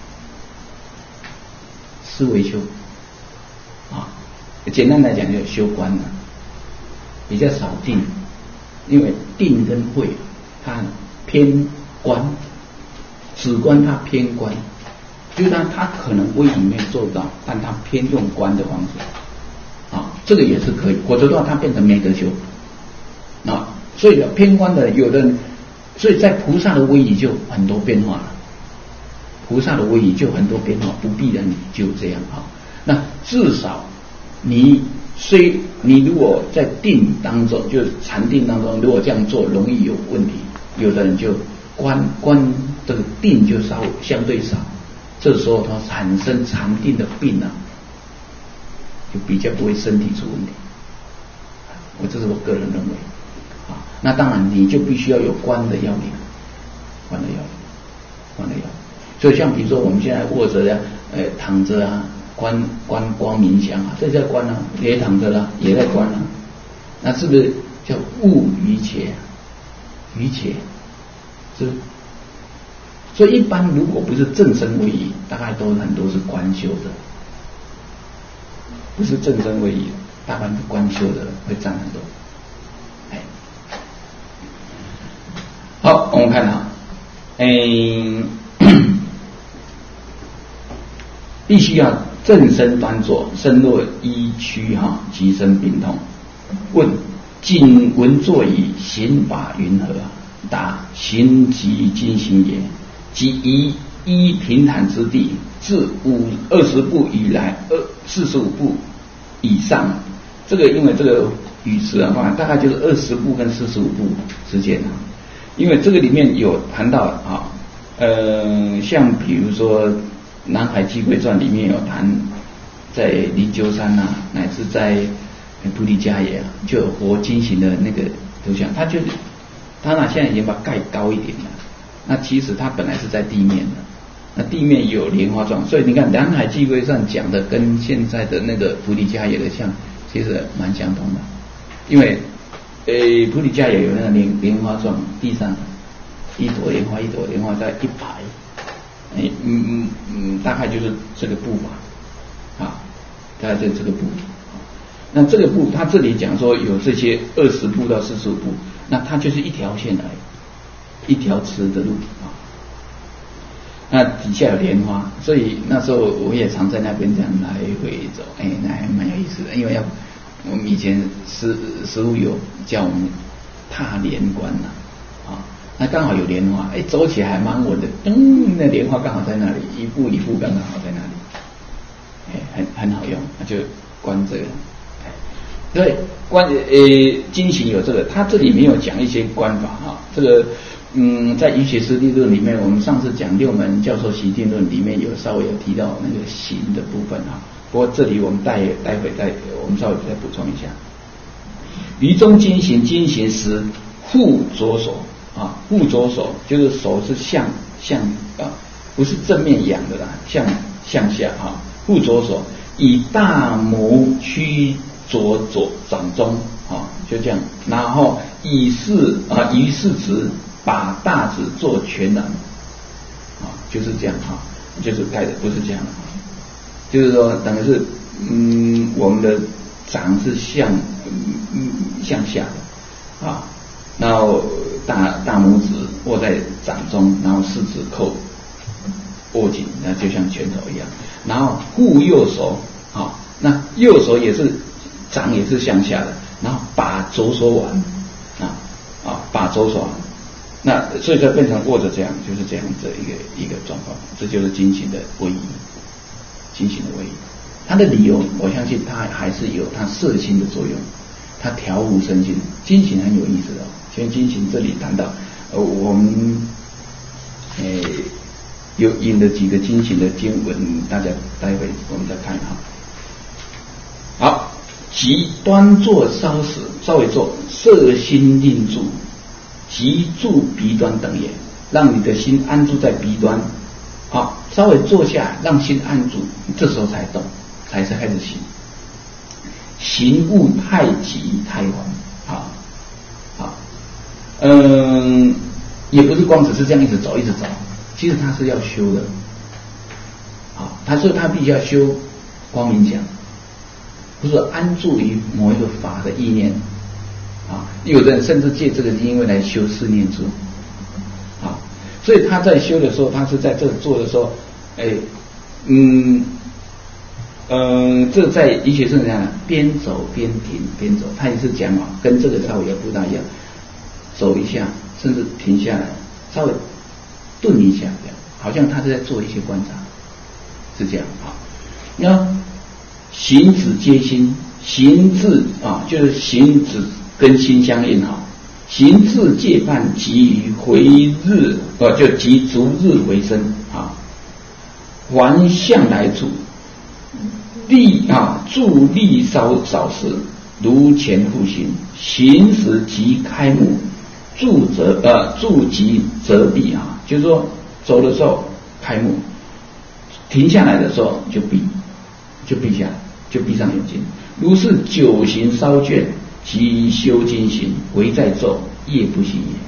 思维修啊。简单来讲，就修观了，比较少定，因为定跟慧它偏观，止观它偏观，就是它它可能威仪没有做到，但它偏用观的方式啊，这个也是可以。否则的话，它变成没得修啊。所以偏观的有的人，所以在菩萨的威仪就很多变化了，菩萨的威仪就很多变化，不必然就这样啊。那至少你虽你如果在定当中，就是禅定当中，如果这样做容易有问题，有的人就观观这个定就稍相对少，这时候它产生禅定的病啊，就比较不会身体出问题。我这是我个人认为啊。 那当然你就必须要有观的要领，观的要领，观的要领。所以像比如说我们现在卧着呀，呃躺着啊，观观光冥想啊，这叫观啊，也躺着啦，也在观啊。那是不是叫悟于且？于且，是不是？所以一般如果不是正身位移，大概都很多是观修的，不是正身位移，大半是观修的会占很多。哎，好，我们看啊，嗯，必须要正身端坐，身若一曲哈，其身并通。问：今闻坐以行法云何？答：行即今行也。即以一平坦之地，自五二十步以来，二四十五步以上。这个因为这个语词的话，大概就是二十步跟四十五步之间啊。因为这个里面有谈到啊，呃，像比如说《南海寄归传》里面有谈，在灵鹫山啊，乃至在菩提迦耶啊，就有活金行的那个图像。它就是，它呢现在已经把它盖高一点了。那其实它本来是在地面的，那地面有莲花状，所以你看《南海寄归传》讲的跟现在的那个菩提迦耶的像，其实蛮相同的。因为，呃，菩提迦耶有那个莲莲花状，地上一朵莲花一朵莲花在一排，哎，嗯嗯嗯，大概就是这个步伐，啊，大概就这个步。那这个步，它这里讲说有这些二十步到四十五步，那它就是一条线而已。一条直的路啊，那底下有莲花，所以那时候我也常在那边这样来回走，哎，那还蛮有意思的。因为要我们以前师师父有叫我们踏莲关呐，啊，那刚好有莲花，哎，走起来还蛮稳的，嗯，那莲花刚好在那里，一步一步刚刚好在那里，哎，很很好用，那就观这个。对，观呃经行有这个，他这里没有讲一些观法哈，这个。嗯，在《瑜伽师地论》里面，我们上次讲六门教授习定论里面有稍微有提到那个行的部分哈。不过这里我们待待会再我们稍微再补充一下。于中经行，经行时护左手啊，护左手就是手是向向啊，不是正面仰的啦，向向下啊，护左手，以大拇屈左左掌中啊，就这样，然后以四啊以四指。把大指做全然，啊，就是这样哈，就是盖的，不是这样的，就是说等于是，嗯，我们的掌是向嗯向下的，啊，然后大大拇指握在掌中，然后四指扣握紧，那就像拳头一样，然后护右手，啊，那右手也是掌也是向下的，然后把左手腕，啊啊，把左手腕。那所以就变成握着这样，就是这样的一个一个状况，这就是经行的位移，经行的位移。它的理由，我相信它还是有它摄心的作用，它调伏身心。经行很有意思的、哦，因为经行这里谈到，呃，我们诶有引了几个经行的经文，大家待会我们再看哈。好，即端坐稍时，稍微坐，摄心定住。即住鼻端等也，让你的心安住在鼻端，啊，稍微坐下，让心安住，这时候才动，才是开始行。行勿太急太缓，啊啊，嗯，也不是光只是这样一直走一直走，其实它是要修的，啊，他说他必须要修光明想，不是安住于某一个法的意念。啊，有的人甚至借这个因为来修四念住，啊，所以他在修的时候，他是在这做的时候，哎，嗯，呃，这在医学上讲，边走边停，边走，他也是讲啊，跟这个稍微也不大一样，走一下，甚至停下来，稍微顿一下，这样，好像他是在做一些观察，是这样啊。那行止皆心，行止啊，就是行止。跟心相应哈，行至界半，即于回日，呃，就即逐日回升啊。还向来处，力啊，助力稍少时，如前复行，行时即开目， 住则呃住即则闭啊，就是说走的时候开目，停下来的时候就闭，就闭下来，就闭上眼睛。如是九行稍倦，即修经行，唯在昼，夜不行也。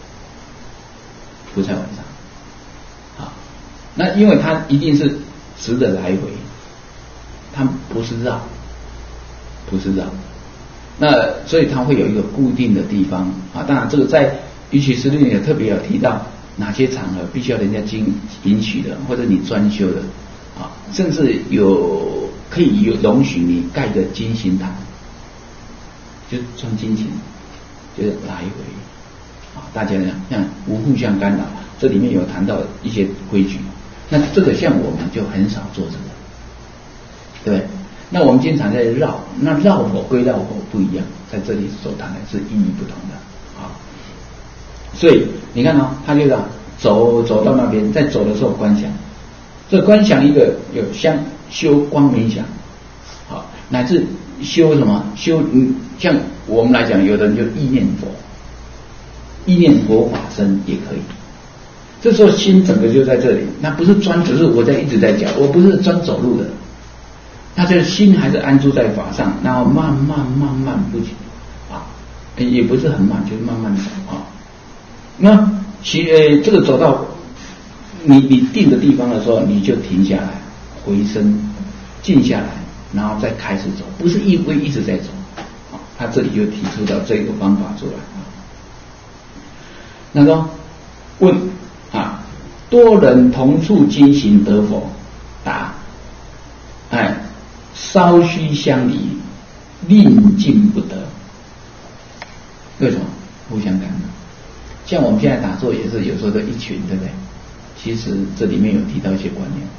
不在晚上。好，那因为它一定是直的来回，它不是绕，不是绕。那所以它会有一个固定的地方啊。当然，这个在瑜伽师里也特别有提到哪些场合必须要人家经允许的，或者你专修的啊，甚至有可以有容许你盖个金行堂，就穿金行，就是来回啊。大家呢，像无互相干扰，这里面有谈到一些规矩。那这个像我们就很少做这个，对不对？那我们经常在绕，那绕火归绕火不一样，在这里所谈的是意义不同的啊。所以你看哦，他就这样走走到那边，在走的时候观想，这观想一个有相修光冥想，好，乃至修什么修嗯，像我们来讲，有的人就意念佛，意念佛法身也可以。这时候心整个就在这里，那不是专，只是我在一直在讲，我不是专走路的。他这心还是安住在法上，然后慢慢慢慢不急啊，也不是很慢，就是慢慢走啊。那其呃这个走到你你定的地方的时候，你就停下来，回身静下来，然后再开始走，不是一会一直在走啊。他这里就提出到这个方法出来啊。那个问啊，多人同处经行得否？答：哎。稍须相离，令尽不得。为什么？互相干扰。像我们现在打坐也是有时候都一群，对不对？其实这里面有提到一些观念。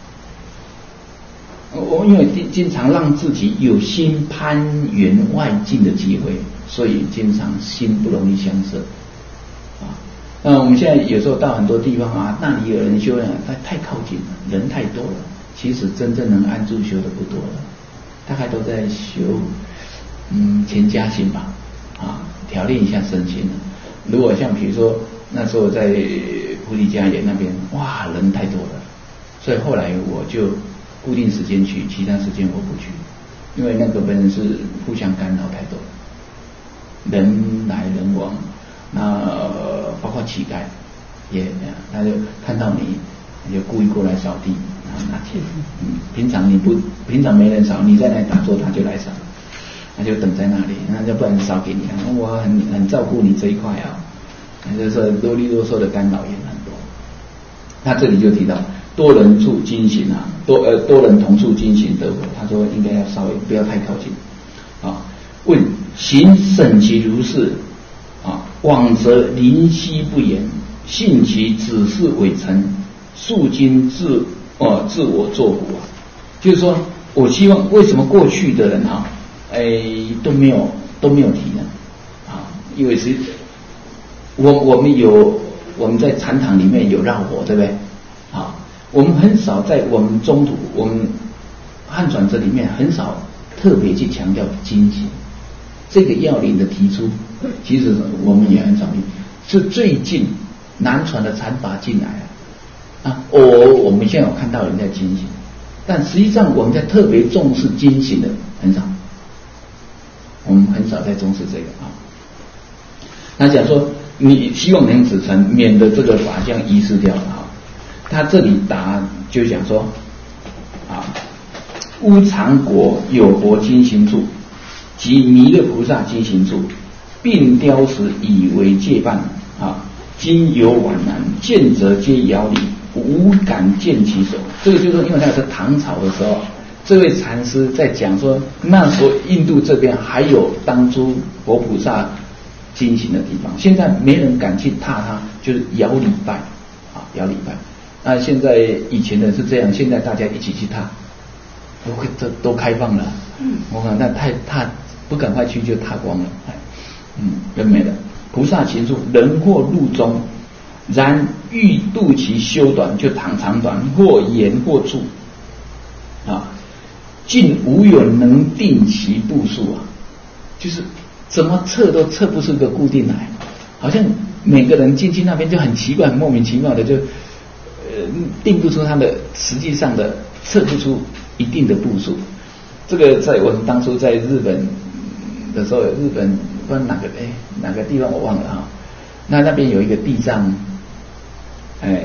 我因为经常让自己有心攀缘外境的机会，所以经常心不容易相摄啊。那我们现在有时候到很多地方啊，那里有人修呢，太太靠近了，人太多了，其实真正能安住修的不多了。大概都在修，嗯，前加心吧，啊，调练一下身心了。如果像比如说那时候在菩提迦耶那边，哇，人太多了，所以后来我就固定时间去，其他时间我不去，因为那个本身是互相干扰太多，人来人往，那、呃、包括乞丐也，他就看到你，就故意过来扫地。拿钱，嗯，平常你不，平常没人扫，你在那里打坐，他就来扫，他就等在那里，那就不然扫给你啊，我很很照顾你这一块啊，就是说啰里啰嗦的干扰也很多。他这里就提到多人处经行啊，多呃多人同处经行得否？他说应该要稍微不要太靠近啊。问行审其如是啊，往则临息不言，信其指示伪成，肃经自。哦，自我作福啊，就是说我希望为什么过去的人啊，哎都没有都没有提呢？啊，因为是我我们有我们在禅堂里面有绕火，对不对？啊，我们很少在我们中途我们汉传这里面很少特别去强调经行这个要领的提出，其实我们也很少提，是最近南传的禅法进来了。啊，我、哦、我们现在有看到人在经行，但实际上我们在特别重视经行的很少，我们很少在重视这个啊。那讲说你希望能子成，免得这个法相遗失掉啊。他这里答就讲说啊，乌常国有佛经行处，及弥勒菩萨经行处，并雕石以为戒伴啊，今有宛然，见者皆遥礼。无敢见其手，这个就是因为那是唐朝的时候，这位禅师在讲说，那时候印度这边还有当初佛菩萨经行的地方，现在没人敢去踏它，就是摇礼拜啊，摇礼拜。那现在以前的是这样，现在大家一起去踏，都都都开放了。嗯，我看那太踏不赶快去就踏光了，嗯，真没了。菩萨行处，人或路中。然欲度其修短，就躺长短，或延或处，啊，竟无有能定其步数啊，就是怎么测都测不出个固定来，好像每个人进去那边就很奇怪，很莫名其妙的就呃定不出他的实际上的测不出一定的步数。这个在我们当初在日本的时候，日本不知道哪个哎哪个地方我忘了哈，那那边有一个地藏，哎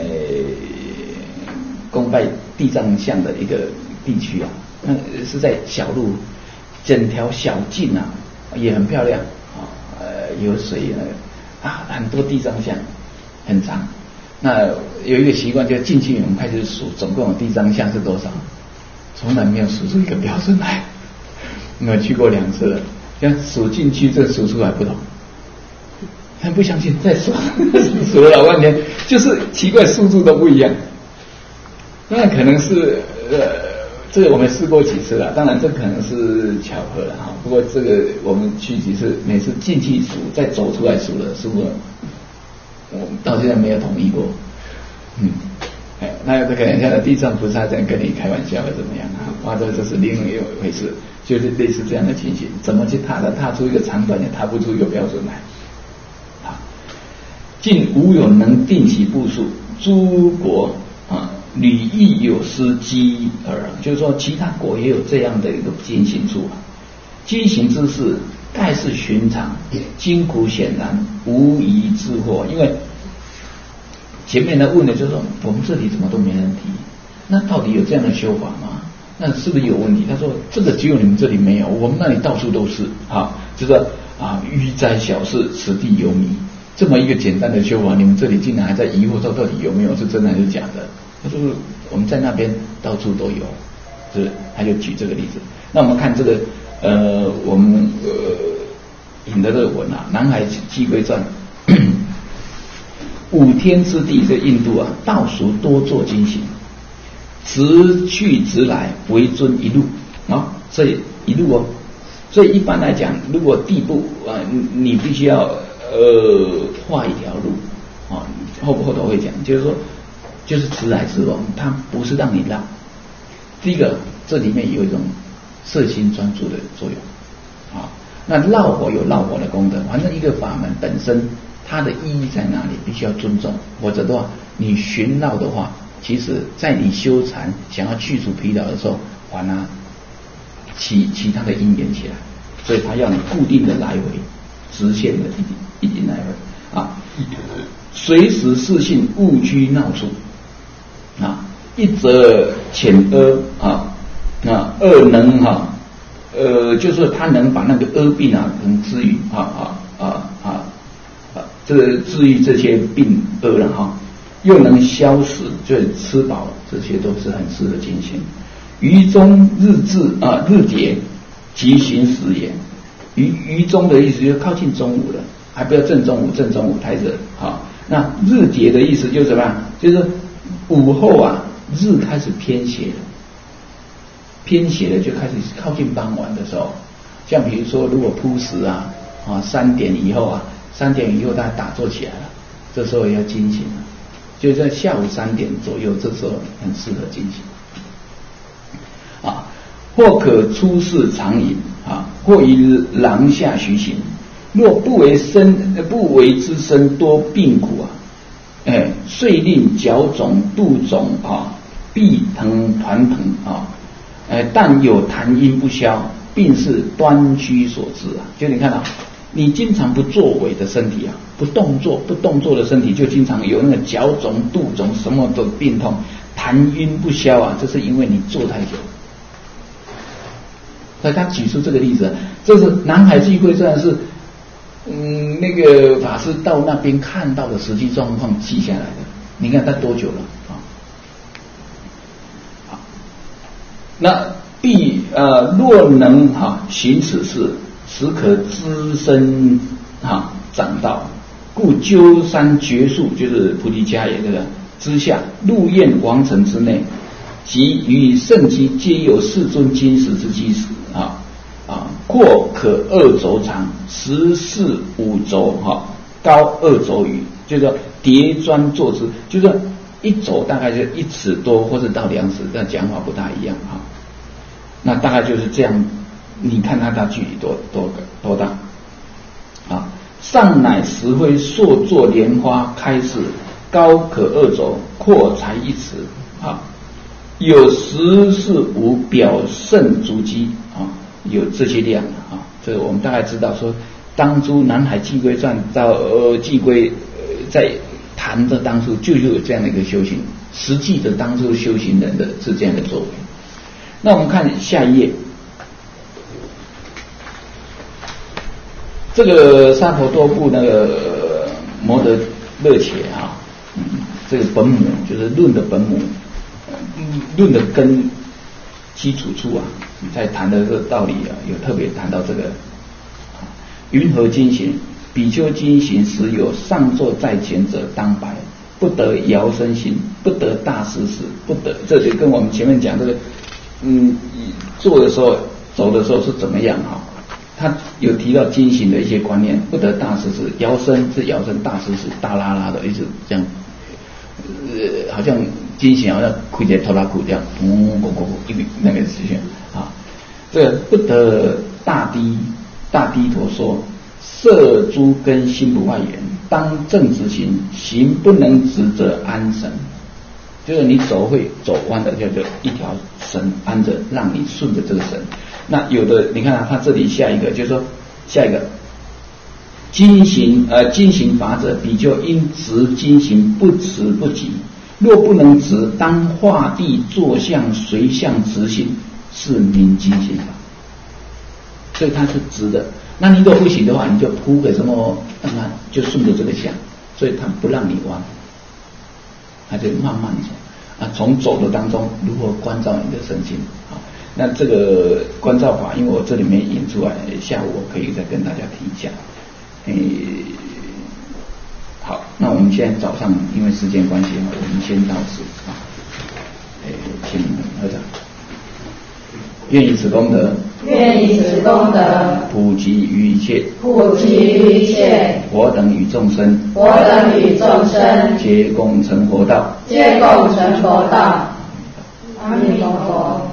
供拜地藏像的一个地区啊，那是在小路，整条小径啊也很漂亮啊，呃有水那个啊很多地藏像，很长。那有一个习惯，就进去我们开始数，总共有地藏像是多少？从来没有数出一个标准来。我去过两次了，像数进去，这数出来不同。很不相信，再数，数了老半天，就是奇怪，数字都不一样。那可能是呃，这个我们试过几次了，当然这可能是巧合了哈。不过这个我们去几次，每次进去数，再走出来数了，数了，我们到现在没有统一过。嗯，哎，那有的可能像地藏菩萨这样跟你开玩笑或怎么样啊？哇，这这是另外一回事，就是类似这样的情形，怎么去踏的，踏出一个长短也踏不出一个标准来。啊，竟无有能定其步数，诸国啊。屡亦有失机耳，就是说其他国也有这样的一个经行处啊。机行之事，盖是寻常，今苦显然，无疑之祸。因为前面的问的就是说，我们这里怎么都没人提，那到底有这样的修法吗？那是不是有问题？他说这个只有你们这里没有，我们那里到处都是啊，就是啊，愚哉小事，此地有迷。这么一个简单的修法，你们这里竟然还在疑惑，到到底有没有是真的还是假的？他说我们在那边到处都有，是不是？他就举这个例子。那我们看这个呃，我们呃引的这个文啊，《南海寄归传》五天之地，这印度啊，道俗多做经行，直去直来，为尊一路啊，所以一路哦。所以一般来讲，如果地步啊，你必须要呃画一条路啊，后后头会讲，就是说。就是直来直往，它不是让你绕。第一个，这里面有一种摄心专注的作用啊。那绕火有绕火的功德，反正一个法门本身它的意义在哪里，必须要尊重。否则的话，你寻绕的话，其实在你修禅想要去除疲劳的时候，反而起其他的因缘起来，所以它要你固定的来回，直线的一一定来回啊。随时视性勿居闹处。啊，一则浅阿啊，那二能哈、啊，呃，就是他能把那个阿病啊，能治愈啊啊啊啊啊，这个治愈这些病阿了哈，又能消食，就是吃饱，这些都是很适合进行。于中日至啊，日迭即行时也。于于中的意思就是靠近中午了，还不要正中午，正中午太热啊。那日迭的意思就是什么？就是午后啊，日开始偏斜了，偏斜了就开始靠近傍晚的时候，像比如说，如果铺食啊，啊三点以后啊，三点以后它打坐起来了，这时候也要精行了，就在下午三点左右，这时候很适合精行。啊，或可出世长饮啊，或于廊下徐行。若不为身不为之身多病苦啊。哎，遂令脚肿、肚肿啊，臂疼、团疼啊，哎，但有痰音不消，病是端虚所致啊。就你看到、啊，你经常不作为的身体啊，不动作、不动作的身体，就经常有那个脚肿、肚肿，什么的病痛，痰音不消啊，这是因为你坐太久。所以他举出这个例子，这是南海寄归传是。嗯，那个法师到那边看到的实际状况记下来的，你看他多久了啊？好，那必呃若能哈、啊、行此事，时可资身哈长道，故鸠山绝树就是菩提伽耶这个之下，鹿苑王城之内，及与圣机皆有世尊金石之基石啊。啊，阔可二肘长，十四五肘哈，高二肘余，就是说叠砖坐姿，就是一肘大概就一尺多或者到两尺，但讲法不大一样哈。那大概就是这样，你看它它距离多多多大啊？ 上乃石灰硕作莲花开始，高可二肘，阔才一尺啊。有时是无表圣足迹啊，有这些量啊。这个我们大概知道说，当初南海寄归传到呃寄归呃在谈的当初就有这样的一个修行，实际的当初修行人的是这样的作为。那我们看下一页，这个沙婆多部那个摩德勒且啊，嗯，这个本母就是论的本母，嗯，论的根基础处啊，在谈的这个道理啊，有特别谈到这个。云何经行？比丘经行时有上座在前者当白，不得摇身行，不得大施使，不得，这就跟我们前面讲这个，嗯，坐的时候、走的时候是怎么样哈？他有提到经行的一些观念，不得大施使，摇身是摇身，大施使大拉拉的，一直这样，呃，好像经行好像开在拖拉裤这样，咕咕咕咕一笔那个事情啊，这个不得大低。大低头说：“色诸根心不外缘，当正直行，行不能直则安神。就是你走会走弯的，叫做一条绳安着，让你顺着这个绳。那有的你看啊，他这里下一个就是说，下一个经行呃经行法者，比丘因直经行不迟不急，若不能直，当画地坐相随相直行，是名经行法。”所以它是直的，那你如果不行的话，你就铺个什么，看看就顺着这个相，所以它不让你弯，它就慢慢走啊。从走的当中，如何关照你的身心啊？那这个关照法，因为我这里面引出来，下午我可以再跟大家提一下。诶，好，那我们现在早上因为时间关系，我们先到此啊。诶，请合掌。愿以此功德， 愿以此功德普及于一切， 普及于一切佛等与众生， 佛等与众生， 皆共成佛道， 皆共成佛道。阿弥陀佛。